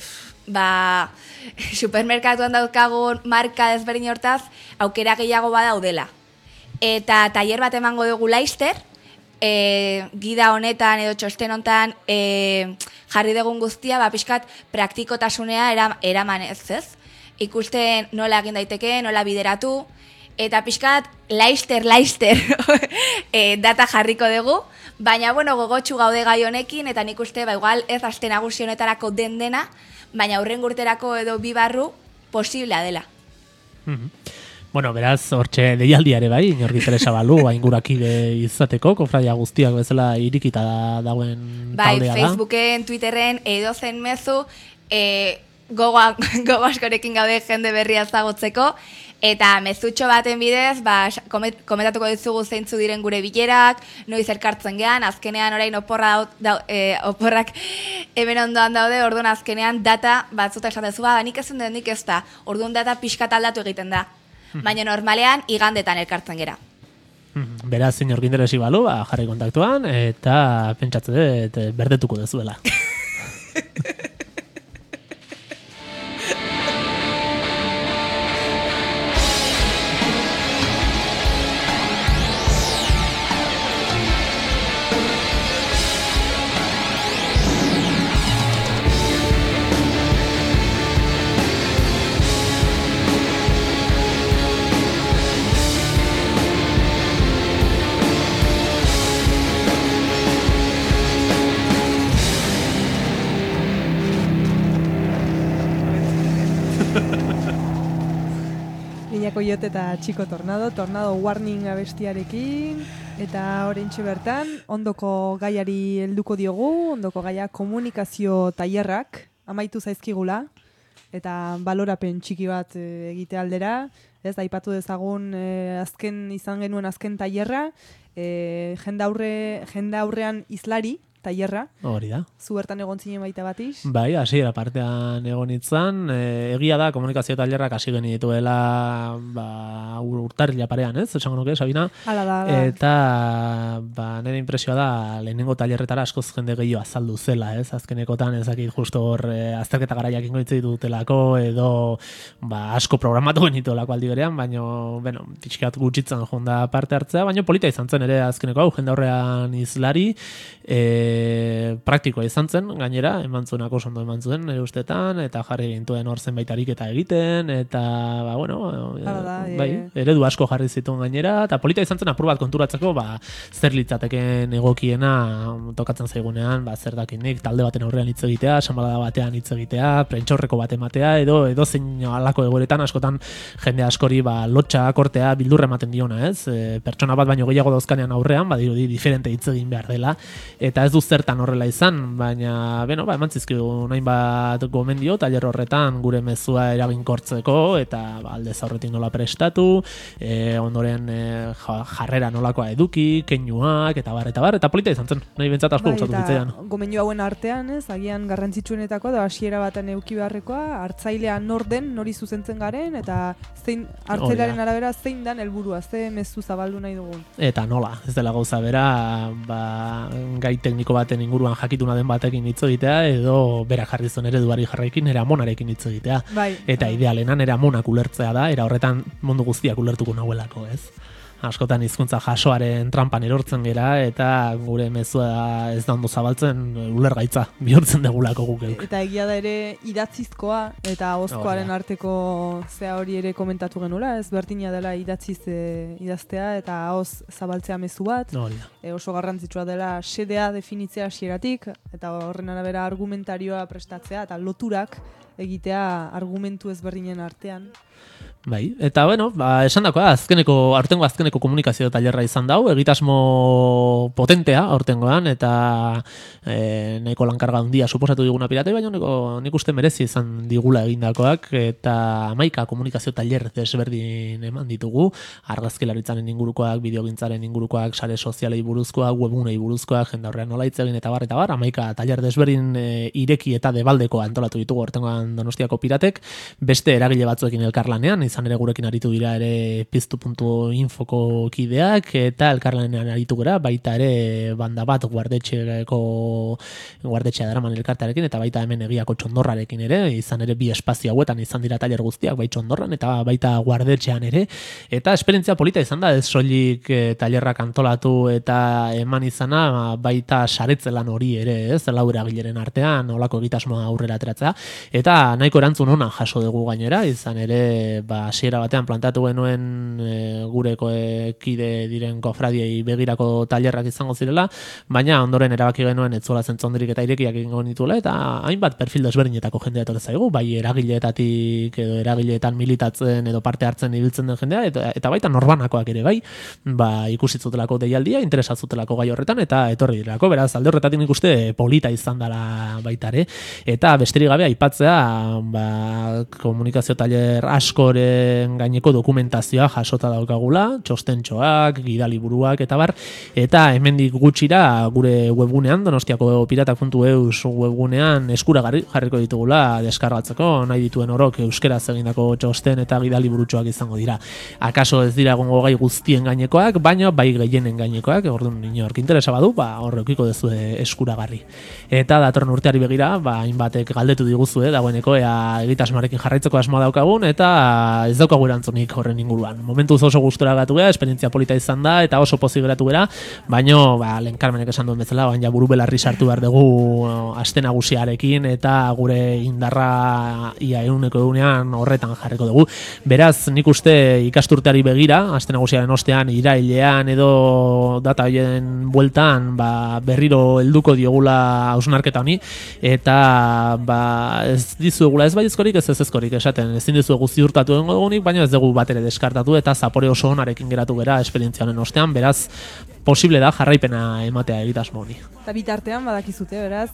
supermerkatuan daukagun marka desberdin hortaz, aukera gehiago badaudela. Eta tailer bat emango dugu Laister, gida honetan edo txosten honetan jarri dugun guztia, pixkat praktikotasunea eraman ez? Ikusten nola egin daiteke, nola bideratu, eta pixkat Laister data jarriko dugu, baina gogotsu gaude gai honekin, eta nik uste, igual ez aste nagusi honetarako dena, baina hurrengo urterako edo 2 barru posiblea dela. Bueno, beraz, hortxe deialdiare bai, inork interesa balu, aingurakide izateko, kofradia guztiak bezala irikita dagoen taldea da. Facebooken, Twitterren, edozen mezu, gogo askorekin gaude jende berria ezagutzeko, eta mezutxo baten bidez, komentatuko dizugu zeintzu diren gure bilerak, noiz elkartzen gean, azkenean orain oporrak hemen ondoan daude, orduan azkenean data batzuta esatezu, nik ezin den nik ez da, orduan data pixkat aldatu egiten da. Baina normalean igandetan elkartzen gera. Beraz, inork interesi balu, jarri kontaktuan, eta pentsatze dut berdetuko dezuela. Coyote eta Chico Tornado Warning abestiarekin, eta oraintxe bertan, ondoko gaiari helduko diogu, ondoko gaia komunikazio tailerrak amaitu zaizkigula, eta balorapen txiki bat egite aldera, ez aipatu dezagun azken izan genuen azken tailerra, jendaurrean izlari tailerra. Hori da. Zu bertan egon zinen baita batiz? Bai, hasiera partean egon itzan. Egia da, komunikazio tailerrak hasi genituela urtarrila parean, ez? Esango nuke, Sabina? Hala da. Eta nire impresioa da, lehenengo tailerretara askoz jende gehiago azaldu zela, ez? Azkenekotan ezakit justo hor azterketa garaiak ingoitze ditutelako, edo asko programatu genituelako aldi berean, baina, bueno, pixkat gutxitzen jonda parte hartzea, baina polita izan zen ere azkeneko hau, jendaurrean izlari, praktikoa izan zen, gainera, eman zuenak oso ondo eman zuen, nire ustetan, eta jarri gintuen hor zenbait ariketa egiten, eta, eredu asko jarri zituen gainera, eta polita izan zen apur bat konturatzeko, zer litzateken egokiena tokatzen zaigunean, zer dakinik, talde baten aurrean hitz egitea, sanbalada batean hitz egitea, prentxaurreko bat ematea, edo zein alako egoeretan askotan jende askori lotxa, kortea, bildurra ematen diona, ez? Pertsona bat baino gehiago dauzkanean aurrean, badirudi diferente hitz egin behar dela, eta ez du zertan horrela izan, baina, eman zizkidu nahin bat gomendio, tailer horretan gure mezua eraginkortzeko, eta aldez aurretik nola prestatu, ondoren jarrera nolakoa eduki, keinuak, eta bar, eta polita izan zen, nahi bentsat asko gustatu zitzaidan. Gomendio hauen artean, ez, agian garrantzitsuenetako, da hasiera baten eduki beharrekoa, hartzailea nor den, nori zuzentzen garen, eta zein hartzailearen arabera zein dan helburua, ze mezu zabaldu nahi dugun. Eta nola, ez dela gauza bera, gai tekniko baten inguruan jakituna den batekin hitz egitea, edo bera jarri zuen ereduari jarraikin, era amonarekin hitz egitea. Eta idealenan era amonak ulertzea da, era horretan mundu guztiak ulertuko nahuelako, ez? Askotan hizkuntza jasoaren trampan erortzen gera, eta gure mezua ez da ondo zabaltzen ulergaitza bihurtzen degulako guk euk. Eta egia da ere idatzizkoa eta ahozkoaren arteko zea hori ere komentatu genula, ez berdina dela idatziz idaztea eta ahoz zabaltzea mezu bat. Oso garrantzitsua dela xedea definitzea hasieratik, eta horren arabera argumentarioa prestatzea eta loturak egitea argumentu ezberdinen artean. Bai, eta esan dakoa, aurtengo azkeneko komunikazio tailerra izan dau, egitasmo potentea aurtengoan, eta nahiko lankarga handia suposatu diguna piratei, baina nik uste merezi izan digula egindakoak, eta 11 komunikazio tailer desberdin eman ditugu, argazkilaritzaren ingurukoak, bideogintzaren ingurukoak, sare sozialei buruzkoak, webunei buruzkoak, jendaurrean nola hitz egin eta bar, 11 tailer desberdin ireki eta debaldeko antolatu ditugu aurtengoan ziren Donostiako piratek, beste eragile batzuekin elkarlanean, izan ere gurekin aritu dira ere piztu.infoko kideak, eta elkarlanean aritu gara, baita ere banda bat guardetxea daraman elkartearekin, eta baita hemen Egiako Txondorrarekin ere, izan ere bi espazio hauetan izan dira tailer guztiak, bai Txondorran, eta baita guardetxean ere, eta esperientzia polita izan da, ez soilik tailerrak antolatu eta eman izana, baita saretzelan hori ere, ez, lau eragileren artean, olako egitasmoa aurrera ateratzea, eta nahiko erantzun ona jaso dugu gainera, izan ere, hasiera batean plantatu genuen gureko kide diren kofradiei begirako tailerrak izango zirela, baina ondoren erabaki genuen etzola zentzondirik eta irekiak egingo nituela, eta hainbat perfil desberdinetako jendea etorri zaigu, bai eragileetatik edo eragileetan militatzen edo parte hartzen ibiltzen den jendea, eta baita norbanakoak ere bai, ikusitzutelako deialdia, interesatzutelako gai horretan, eta etorri direlako, beraz, alde horretatik nik uste polita izan dela baita ere, eta besterik gabe aipatzea, komunikazio tailer askoren gaineko dokumentazioa jasota daukagula, txostentxoak, gidaliburuak, eta bar, eta hemendik gutxira gure webgunean, donostiako piratak.eus webgunean eskuragarri jarriko ditugula deskargatzeko, nahi dituen orok euskeraz egindako txosten eta gidaliburutxoak izango dira. Akaso ez dira egongo gai guztien gainekoak, baina bai gehienen gainekoak, orduan inork interesa badu, horrekiko dezue eskuragarri. Eta datorren urteari begira, hainbatek galdetu diguzue, dagoeneko egitasmoarekin jarraitzeko asmoa daukagun, eta ez daukagu erantzunik horren inguruan. Momentuz oso gustora gatu gara, esperientzia polita izan da, eta oso pozik geratu gara, baino, lehen Carmenek esan duen bezala, baina buru belarri sartu behar dugu aste nagusiarekin, eta gure indarra ia egunean horretan jarriko dugu. Beraz, nik uste ikasturteari begira, aste nagusiaren ostean, irailean edo data hoien bueltan, berriro helduko diogula hausnarketa honi, eta ez dizuegula ez baiezkorik, ez ezkorik esaten, ezin dizuegu ziurtatu egongo dugunik, baina ez dugu bat ere deskartatu, eta zapore oso onarekin geratu gera esperientzianen ostean, beraz, posible da jarraipena ematea egitasmo honi. Eta bitartean badakizute, beraz,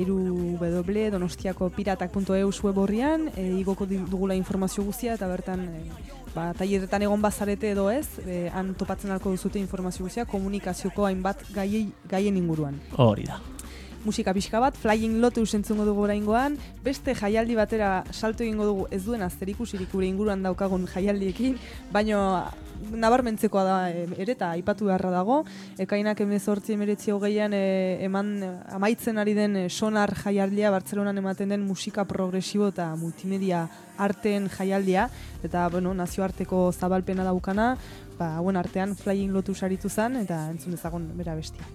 www.donostiakopiratak.eus web horrian, igoko dugula informazio guztia, eta bertan taileretan egon bazarete edo ez, han topatzen alko duzute informazio guztia, komunikazioko hainbat gaien inguruan. Hori da. Musika pixka bat, Flying Lotus entzungo dugu oraingoan, beste jaialdi batera salto egingo dugu ez duen zerikusirik gure inguruan daukagun jaialdiekin, baino nabarmentzekoa da ere eta aipatu beharra dago, ekainak 18-19 amaitzen ari den Sonar jaialdia, Bartzelonan ematen den musika progresibo eta multimedia arteen jaialdia, eta nazioarteko zabalpena daukana, hauen artean Flying Lotus aritu zen, eta entzun dezagon bera bestia.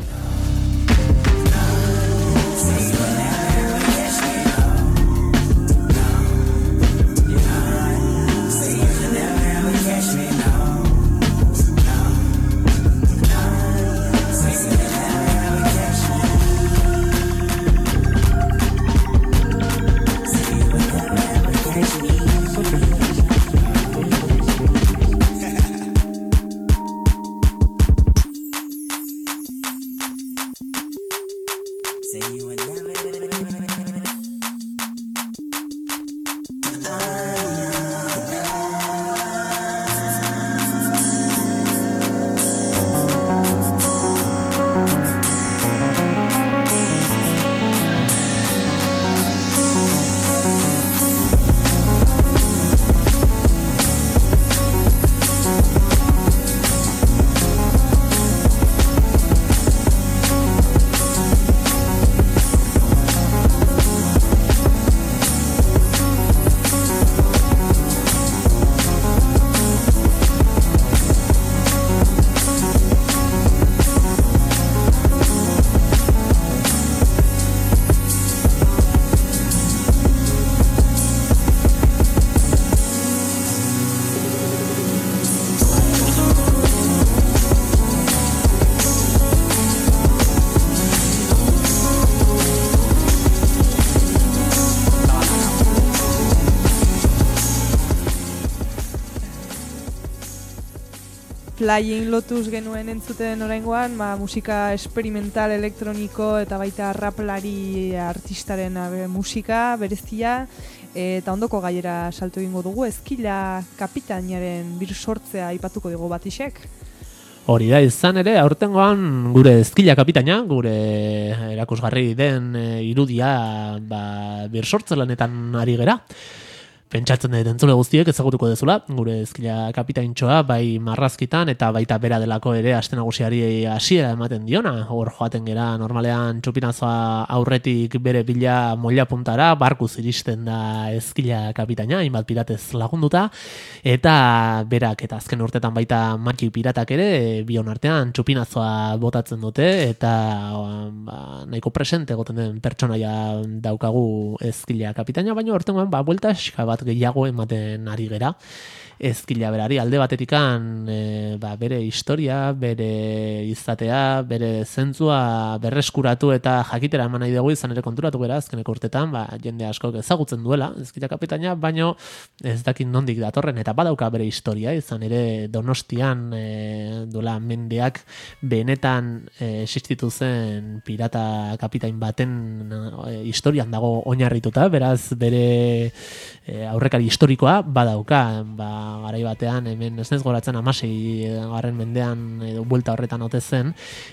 Flying Lotus genuen entzuten oraingoan, musika experimental, elektroniko eta baita raplari artistaren musika berezia, eta ondoko gaiera salto egingo dugu, Ezkila kapitainaren birsortzea aipatuko dugu Batisek. Hori da, izan ere, aurtengoan gure ezkila kapitaina, gure erakusgarri den irudia birsortzelanetan ari gera. Pentsatzen dut entzule guztiek ezagutuko dezula, gure ezkila kapitaintxoa, bai marrazkitan eta baita bera delako ere aste nagusiari hasiera ematen diona. Hor joaten gera normalean txupinazoa aurretik bere bila moila puntara, barkuz iristen da ezkila kapitaina, hainbat piratez lagunduta, eta berak eta azken urtetan baita Magic piratak ere, bion artean txupinazoa botatzen dute, eta nahiko presente egoten den pertsonaia daukagu ezkila kapitaina, baina hortengoan buelta bat gehiago ematen ari gera ezkila berari, alde batetikan bere historia, bere izatea, bere zentzua berreskuratu eta jakitera eman nahi dugu, izan ere konturatu gera azkeneko urtetan, jende askok ezagutzen duela ezkila kapitaina, baino ez dakit nondik datorren, eta badauka bere historia, izan ere Donostian duela mendeak benetan existitu zen pirata kapitain baten historian dago oinarrituta, beraz bere aurrekari historikoa badauka, garai batean, hemen ez naiz goratzen 16. mendean edo buelta horretan ote zen,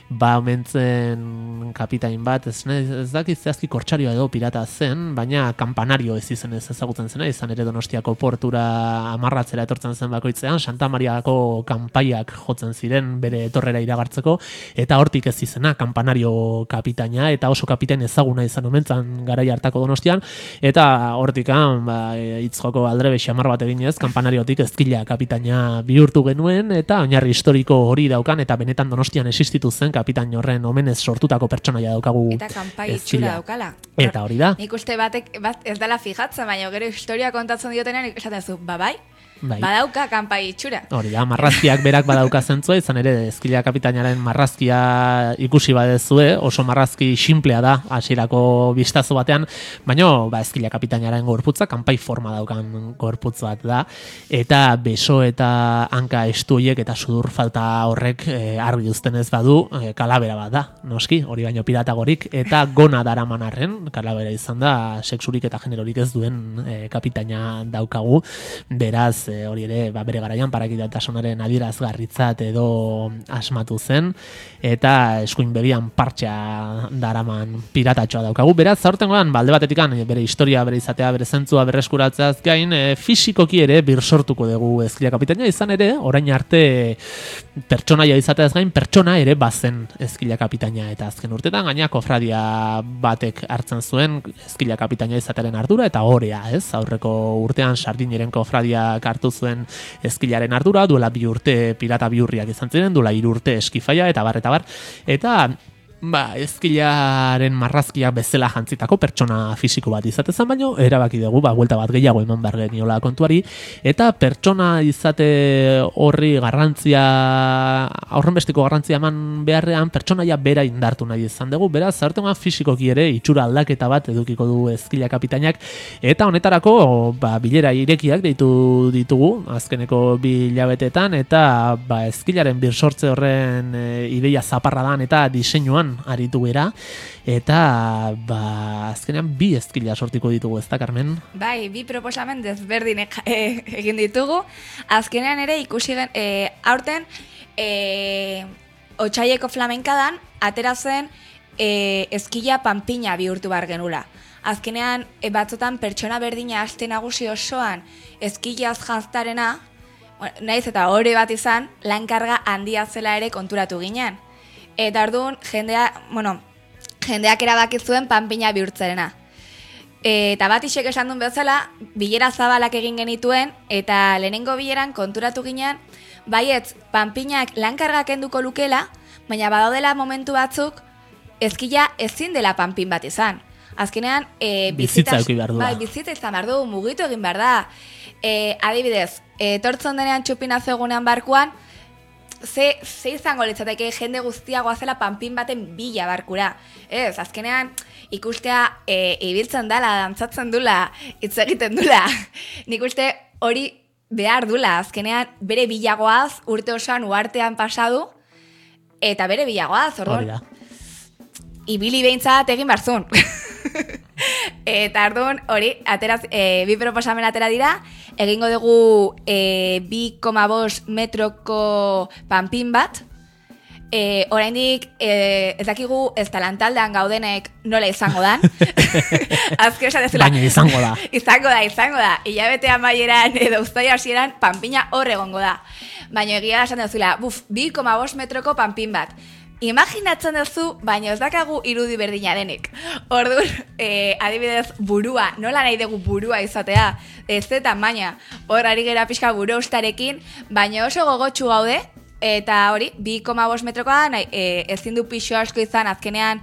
omentzen kapitain bat, ez dakit zehazki kortxarioa edo pirata zen, baina kampanario ez izen ez ezagutzen zena, izan ere Donostiako portura amarratzera etortzen zen bakoitzean, Santa Mariako kanpaiak jotzen ziren bere etorrera iragartzeko, eta hortik ez izena kampanario kapitaina, eta oso kapitain ezaguna izan omentzan garai hartako Donostian, eta hortikan hitzjoko aldrebe xamar bat eginez, kanpanariotik ezkila kapitaina bihurtu genuen, eta oinarri historiko hori daukan, eta benetan Donostian existitu zen kapitain horren omenez sortutako pertsonaia daukagu. Eta kanpai itxura daukala. Eta hori da. Nik uste bat ez dela fijatzen, baina gero historia kontatzen diotenean esaten zu, bai? Badauka kanpai itxura. Hori da, marrazkiak berak badauka zentzua, izan ere ezkila kapitainaren marrazkia ikusi badezue, oso marrazki sinplea da hasierako bistazo batean, baina ezkila kapitainaren gorputza kanpai forma daukan gorputz bat da, eta beso eta hanka estu horiek eta sudur falta horrek argi uzten ez badu, kalabera bat da, noski, hori baino piratagorik, eta gona daraman arren, kalabera izan da, sexurik eta generorik ez duen kapitaina daukagu, beraz, hori ere bere garaian parakidatasunaren adierazgarritzat edo asmatu zen, eta eskuin begian partxa daraman piratatxoa daukagu. Beraz, aurtengoan, alde batetikan bere historia, bere izatea, bere zentzua berreskuratzeaz gain, fisikoki ere birsortuko dugu ezkila kapitaina, izan ere, orain arte pertsonaia izateaz gain, pertsona ere bazen ezkila kapitaina, eta azken urtetan gaina kofradia batek hartzen zuen ezkila kapitaina izatearen ardura, eta horea, ez? Aurreko urtean Sardiniren kofradiak hartu zuen ezkilaren ardura, duela 2 urte pirata bihurriak izan ziren, duela 3 urte eskifaia, eta bar, eta ezkilaren marrazkiak bezala jantzitako pertsona fisiko bat izatezan, baino erabaki dugu, buelta bat gehiago eman behar geniola kontuari, eta pertsona izate horri garrantzia, horrenbesteko garrantzia eman beharrean, pertsonaia bera indartu nahi izan dugu, beraz, aurtengoan fisikoki ere itxura aldaketa bat edukiko du ezkila kapitainak, eta honetarako bilera irekiak deitu ditugu, azkeneko 2 hilabetetan, eta ezkilaren birsortze horren ideia zaparradan eta diseinuan aritu gera, eta azkenean 2 ezkila sortiko ditugu, ez da, Carmen? Bai, 2 proposamen desberdin egin ditugu. Azkenean ere ikusi aurten Otsaieko flamenkadan atera zen ezkila panpina bihurtu bar genula. Azkenean batzutan pertsona berdina aste nagusi osoan ezkilaz janztarena, naiz eta ore bat izan, lankarga handia zela ere konturatu ginen. Eta orduan, jendeak erabaki zuen panpina bihurtzarena. Eta bat isek esan duen bezala, bilera zabalak egin genituen, eta lehenengo bileran konturatu ginen, baietz, panpinak lankarga kenduko lukela, baina badaudela momentu batzuk, ezkila ezin dela panpin bat izan. Azkenean, bizitza eduki behar du. Bizitza izan behar du, mugitu egin behar da. Adibidez, etortzen denean txupinazo egunean barkuan, ze izango litzateke jende guztia goazela panpin baten bila barkura. Ez, azkenean ikustea ibiltzen dala, dantzatzen dula, hitz egiten dula. Nik uste hori behar dula, azkenean bere bilagoaz urte osoan uartean pasadu, eta bere bilagoaz, orduan. Ibili behintzat egin barzun. Eta orduan hori, 2 proposamen atera dira, egingo dugu 2,5 metroko panpin bat, oraindik ez dakigu ez talantaldean gaudenek nola izango dan. Azken esan dezula. Baina izango da. Izango da. Hilabete amaieran edo uztaila hasieran panpina hor egongo da. Baina egia esan dezula, 2,5 metroko panpin bat. Imaginatzen duzu, baina ez dakagu irudi berdina denik. Orduan, adibidez, burua, nola nahi dugu burua izatea, ez eta maina, hor ari gera pixka buru ustarekin, baina oso gogotsu gaude, eta hori, 2,5 metrokoa, ezin du pixo asko izan, azkenean,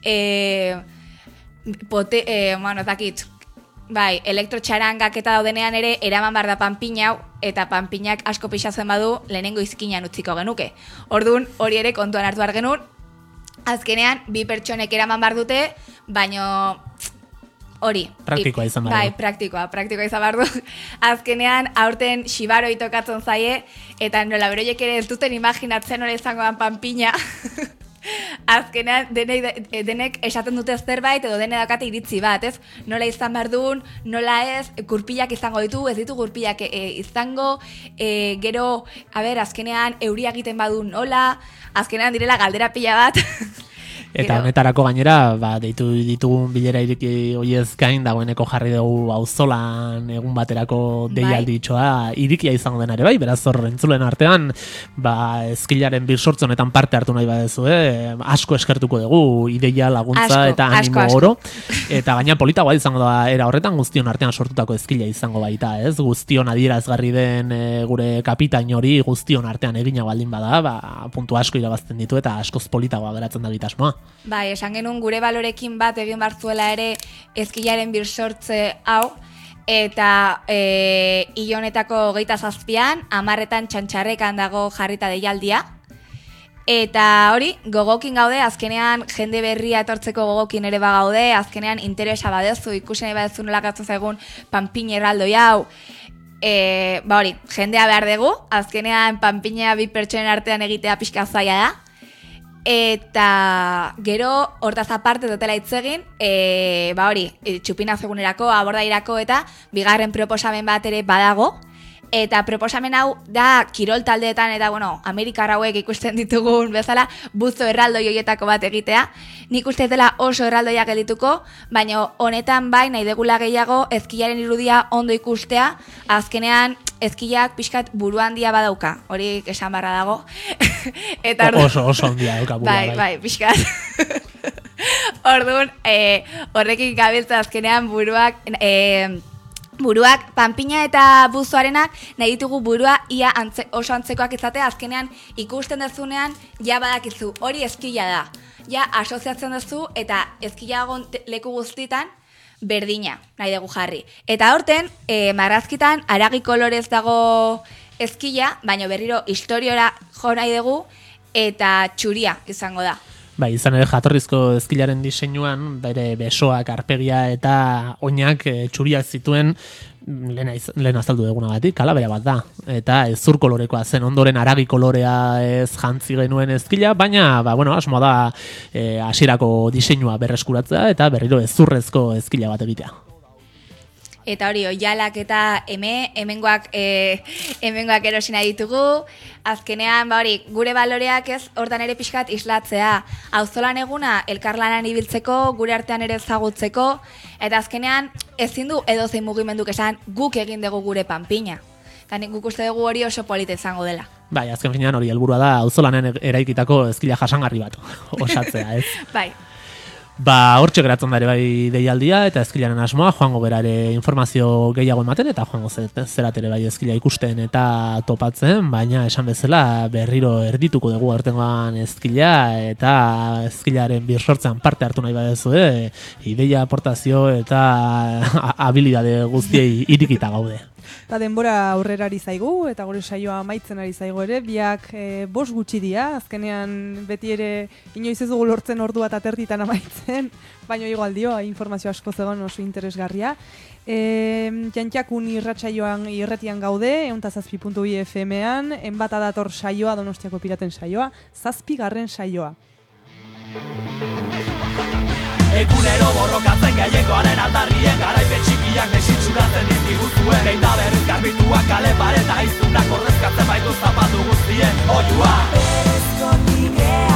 ez dakit, bai, elektrotxarangak eta daudenean ere, eraman behar da panpina hau, eta panpinak asko pixatzen badu, lehenengo izkinan utziko genuke. Orduan, hori ere kontuan hartu behar genuen, azkenean, 2 pertsonek eraman behar dute, baino hori. Praktikoa izan behar du. Bai, praktikoa izan behar du. Azkenean, aurten xibaroi tokatzen zaie, eta nola beroiek ere ez duten imaginatzen nola izango dan panpina. Azkenean, denek esaten dute zerbait edo dene dakate iritzi bat, ez? Nola izan behar duen, nola ez, gurpilak izango ditu, ez ditu gurpilak izango, gero, azkenean euria egiten badu nola, azkenean direla galdera pila bat. Eta honetarako gainera, deitu ditugun bilera iriki hoiez gain, dagoeneko jarri dugu auzolan egun baterako deialditxoa irikia izango denare bai, beraz hor entzulen artean, eskilaren birsortze honetan parte hartu nahi badezu, asko eskertuko dugu, ideia, laguntza eta animo oro, eta gaina politagoa izango da era horretan guztion artean sortutako eskila izango baita, ez? Guztion adierazgarri den gure kapitain hori guztion artean egina baldin bada, puntu asko irabazten ditu eta askoz politagoa geratzen da bitasmoa. Bai, esan genuen gure balorekin bat egin bartzuela ere ezkilaren birsortze hau, eta ilonetako 27an, 10etan txantxarrekan dago jarrita deialdia. Eta hori, gogokin gaude, azkenean jende berria etortzeko gogokin ere bagaude, azkenean interesa badezu, ikusen badezu nola gatzen zaigun panpin erraldoi hau. Hori, jendea behar dugu, azkenean panpina 2 pertsonen artean egitea pixka zaila da. Eta gero hortaz aparte dutela itzegin, hori, txupina segunerako, abordairako eta bigarren proposamen bat ere badago. Eta proposamen hau da kirol taldeetan eta, Amerikar hauek ikusten ditugun bezala buzo erraldoi horietako bat egitea. Nik uste dela oso erraldoiak edituko, baina honetan bai nahi degula gehiago ezkilaren irudia ondo ikustea, azkenean ezkilak pixkat buru handia badauka, hori esan barra dago. Eta oso handia dauka burua. Bai, pixkat. Orduan, horrekin gabiltza azkenean buruak, panpina eta buzoarenak nahi ditugu burua ia oso antzekoak izatea, azkenean ikusten dezunean ja badakizu, hori eskila da. Ja asoziatzen duzu eta eskila leku guztitan berdina nahi dugu jarri. Eta horten, marrazkitan aragi kolorez dago eskila, baina berriro historiora jo nahi dugu eta txuria izango da. Bai, izan ere jatorrizko ezkilaren diseinuan, bere besoak, arpegia eta oinak txuriak zituen lehen azaldu dugunagatik, kalabera bat da. Eta ezur kolorekoa zen, ondoren aragi kolorea ez jantzi genuen ezkila, baina, asmoa da hasierako diseinua berreskuratzea eta berriro ezurrezko ezkila bat egitea. Eta hori, oialak eta hemengoak erosi nahi ditugu. Azkenean, gure baloreak ez hortan ere pixkat islatzea. Auzolan eguna, elkarlanan ibiltzeko, gure artean ere ezagutzeko. Eta azkenean, ezin du edozein mugimenduk esan guk egin dugu gure panpina. Eta guk uste dugu hori oso polita izango dela. Bai, azken finean hori helburua da auzolanen eraikitako ezkila jasangarri bat osatzea, ez? Bai. Hortxe geratzen dare bai deialdia eta ezkilaren asmoa, joango berare informazio gehiago ematen eta joango zeratere bai ezkila ikusten eta topatzen, baina esan bezala berriro erdituko dugu aurtengoan ezkila eta ezkilaren birsortzean parte hartu nahi badezu, ideia, aportazio eta habilidade guztiei irikita gaude. Eta denbora aurrera ari zaigu, eta gure saioa amaitzen ari zaigu ere, biak 5 gutxi dira, azkenean beti ere inoiz ez dugu lortzen ordua eta terditan amaitzen, baina igual dio, informazio asko zegoen oso interesgarria. Jantxakun irretian gaude, 107.2 FM-ean, enbata dator saioa, Donostiako Piraten saioa, 7. saioa. Egunero borrokatzen gehiengoaren aldarrien garaipen txikiak desitxuratzen dizkiguzuen behin da berriz garbituak kale pareta iztunak ordezkatzen baitu zapatu guztien oiua.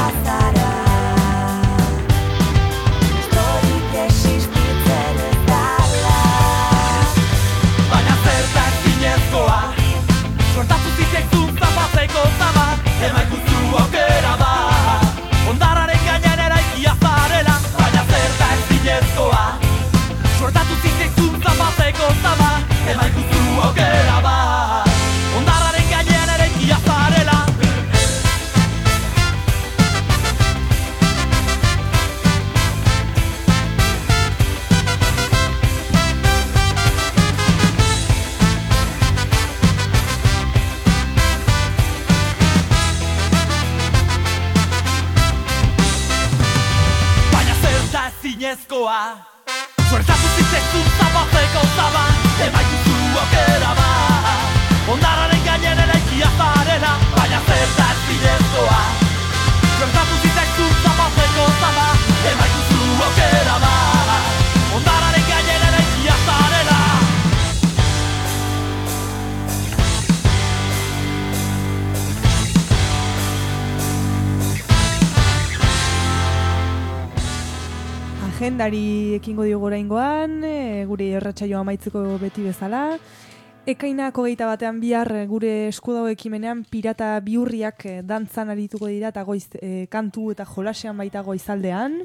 diskoa. Suertatu zitzaizun zapatzeko zaba, emaituzu aukera bat. Ondarraren gainen eraikia zarela, baina zer da ez bidezkoa. Suertatu zitzaizun zapatzeko zaba, emaituzu aukera bat. Ondarraren gainen eraikia zarela. Agendari ekingo diogu oraingoan, gure irratsaioa amaitzeko beti bezala. Ekainak 21 bihar gure esku dago ekimenean pirata bihurriak dantzan arituko dira eta goiz kantu eta jolasean baita goizaldean.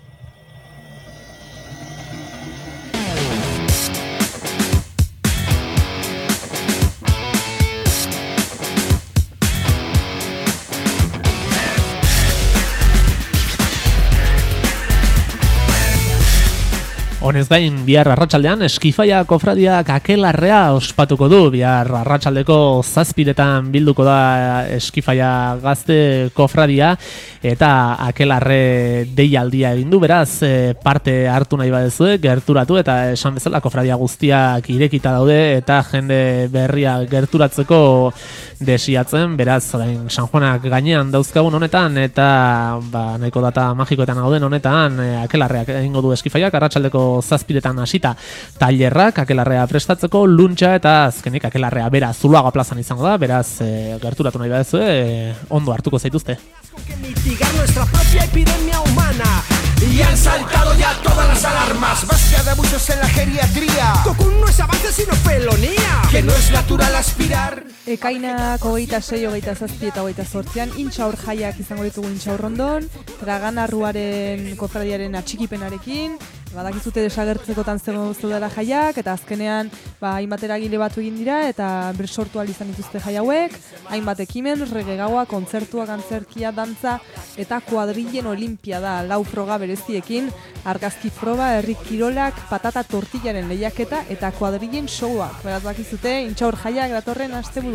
Honez gain, bihar arratsaldean Eskifaia kofradiak Akelarrea ospatuko du. Bihar arratsaldeko 7:00 bilduko da Eskifaia gazte kofradia eta Akelarre deialdia egin du. Beraz, parte hartu nahi badezue, gerturatu eta esan bezala kofradia guztiak irekita daude eta jende berria gerturatzeko desiatzen. Beraz, orain San Juanak gainean dauzkagun honetan eta nahiko data magikoetan gauden honetan Akelarreak egingo du Eskifaiak arratsaldeko 7:00 hasita tailerrak Akelarrea prestatzeko, luntxa eta azkenik Akelarrea bera Zuloaga plazan izango da, beraz gerturatu nahi badezue ondo hartuko zaituzte. Que mitigar nuestra propia epidemia humana. Y han saltado ya todas las alarmas. Basta de abusos en la geriatría. Cocoon no es avance sino felonía. Que no es natural aspirar. Ekainak 26, 27 eta 28an intxaur jaiak izango ditugu Intxaurrondon, Draganarruaren kofradiaren atxikipenarekin, badakizute desagertzekotan zeudela jaiak, eta azkenean hainbat eragile batu egin dira, eta bersortu ahal izan dituzte jai hauek, hainbat ekimen, reggae gaua, kontzertuak, antzerkia, dantza, eta kuadrillen olimpiada, 4 froga bereziekin, argazki proba, herri kirolak, patata tortillaren lehiaketa, eta kuadrillen showak. Beraz bakizute, intxaur jaiak datorren asteburuan.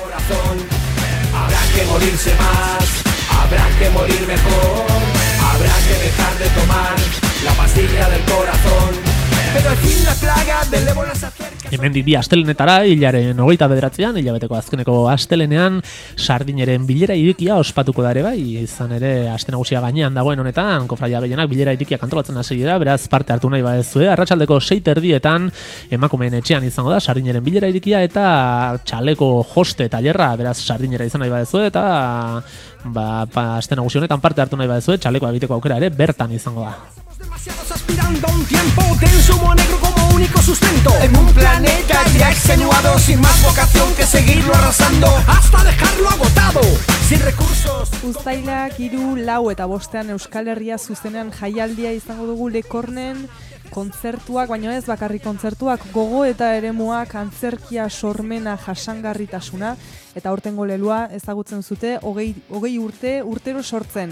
Habrá que morirse más, habrá que morir mejor, habrá que dejar de tomar la pastilla del corazón. Pero al fin la plaga del ébola se acerca. Hemendik bi astelenetara, hilaren 29an, hilabeteko azkeneko astelenean, Sardineren bilera irekia ospatuko da ere bai, izan ere aste nagusia gainean dagoen honetan, kofradia gehienak bilera irekia antolatzen hasi dira, beraz parte hartu nahi badezue, arratsaldeko 6:30 emakumeen etxean izango da Sardineren bilera irekia eta txaleko joste tailerra, beraz Sardinera izan nahi badezue eta aste nagusi honetan parte hartu nahi badezue, txalekoa egiteko aukera ere bertan izango da. Demasiados aspirando a un tiempo tenso, humo negro como único sustento. En un planeta ya extenuado, sin más vocación que seguirlo arrasando hasta dejarlo agotado, sin recursos. Uztailak 3, 4 eta 5 Euskal Herria zuzenean jaialdia izango dugu Lekornen, kontzertuak, baina ez bakarrik kontzertuak, gogo eta eremuak, antzerkia, sormena, jasangarritasuna, eta aurtengo lelua ezagutzen zute 20 urte urtero sortzen.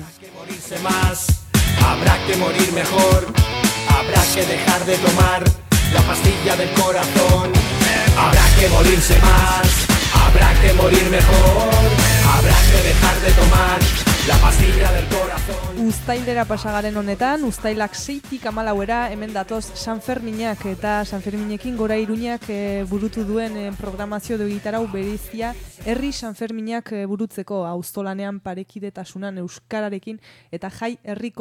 Habrá que morir mejor, habrá que dejar de tomar la pastilla del corazón. Habrá que morirse más, habrá que morir mejor, habrá que dejar de tomar la pastilla del corazón. Uztailera pasagaren honetan, uztailak 6-tik 14 hemen datoz Sanferminak eta Sanferminekin Gora Iruñak burutu duen programazio egitarau berezia herri Sanferminak burutzeko auzolanean parekidetasunan euskararekin eta jai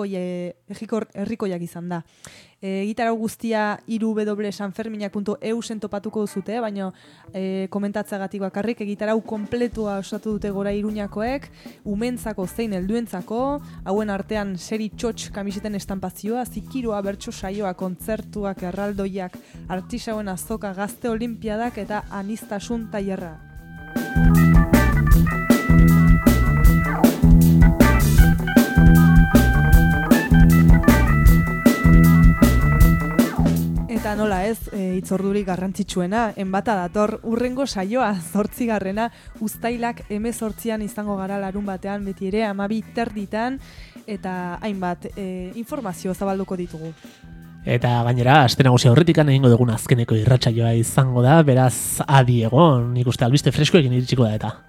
herrikoiak izan da. Gitarau guztia www.sanferminak.eu topatuko duzute, baina komentatzagatik bakarrik gitarau kompletua osatu dute Gora Iruñakoek, umentzako zein helduentzako, hauen artean seri txotx kamiseten estampazioa, zikiroa, bertso saioa, kontzertuak, erraldoiak, artisauen azoka, gazte olimpiadak eta anistasun tailerra. Eta nola ez, hitzordurik garrantzitsuena, enbata dator urrengo saioa, 8. Uztailak 18an izango gara larun batean, beti ere 12:30 eta hainbat informazio zabalduko ditugu. Eta gainera, aste nagusia horretikan egingo dugun azkeneko irratsaioa izango da, beraz adi egon, nik uste albiste freskoekin iritsiko da eta.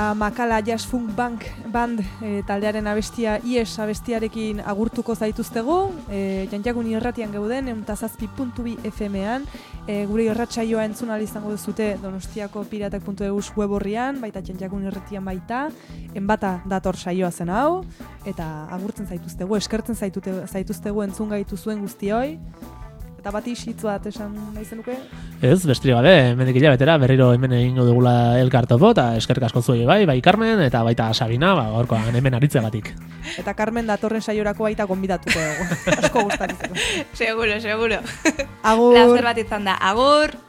Makala Jazz Funk Band taldearen abestia IES abestiarekin agurtuko zaituztegu. Janjagun irratian gauden, 107.2 FM-an. Gure irratsaioa entzun ahal izango duzute Donostiako piratak.eus web orrian, baita Janjagun irratian baita. Enbata dator saioa zen hau, eta agurtzen zaituztegu, eskertzen zaituztegu entzun gaitu zuen guztioi. Eta bat isitzuat esan nahi zenuke? Ez, bestri gabe, hemendik hilabetera berriro hemen egingo dugula elkartopo, eta eskerrik asko zuei bai Carmen, eta baita Sabina, gaurkoan hemen aritzegatik. Eta Carmen datorren saiorako baita gonbidatuko dugu. Asko gustatzen. Seguro. Agur. Laster bat izan da. Agur.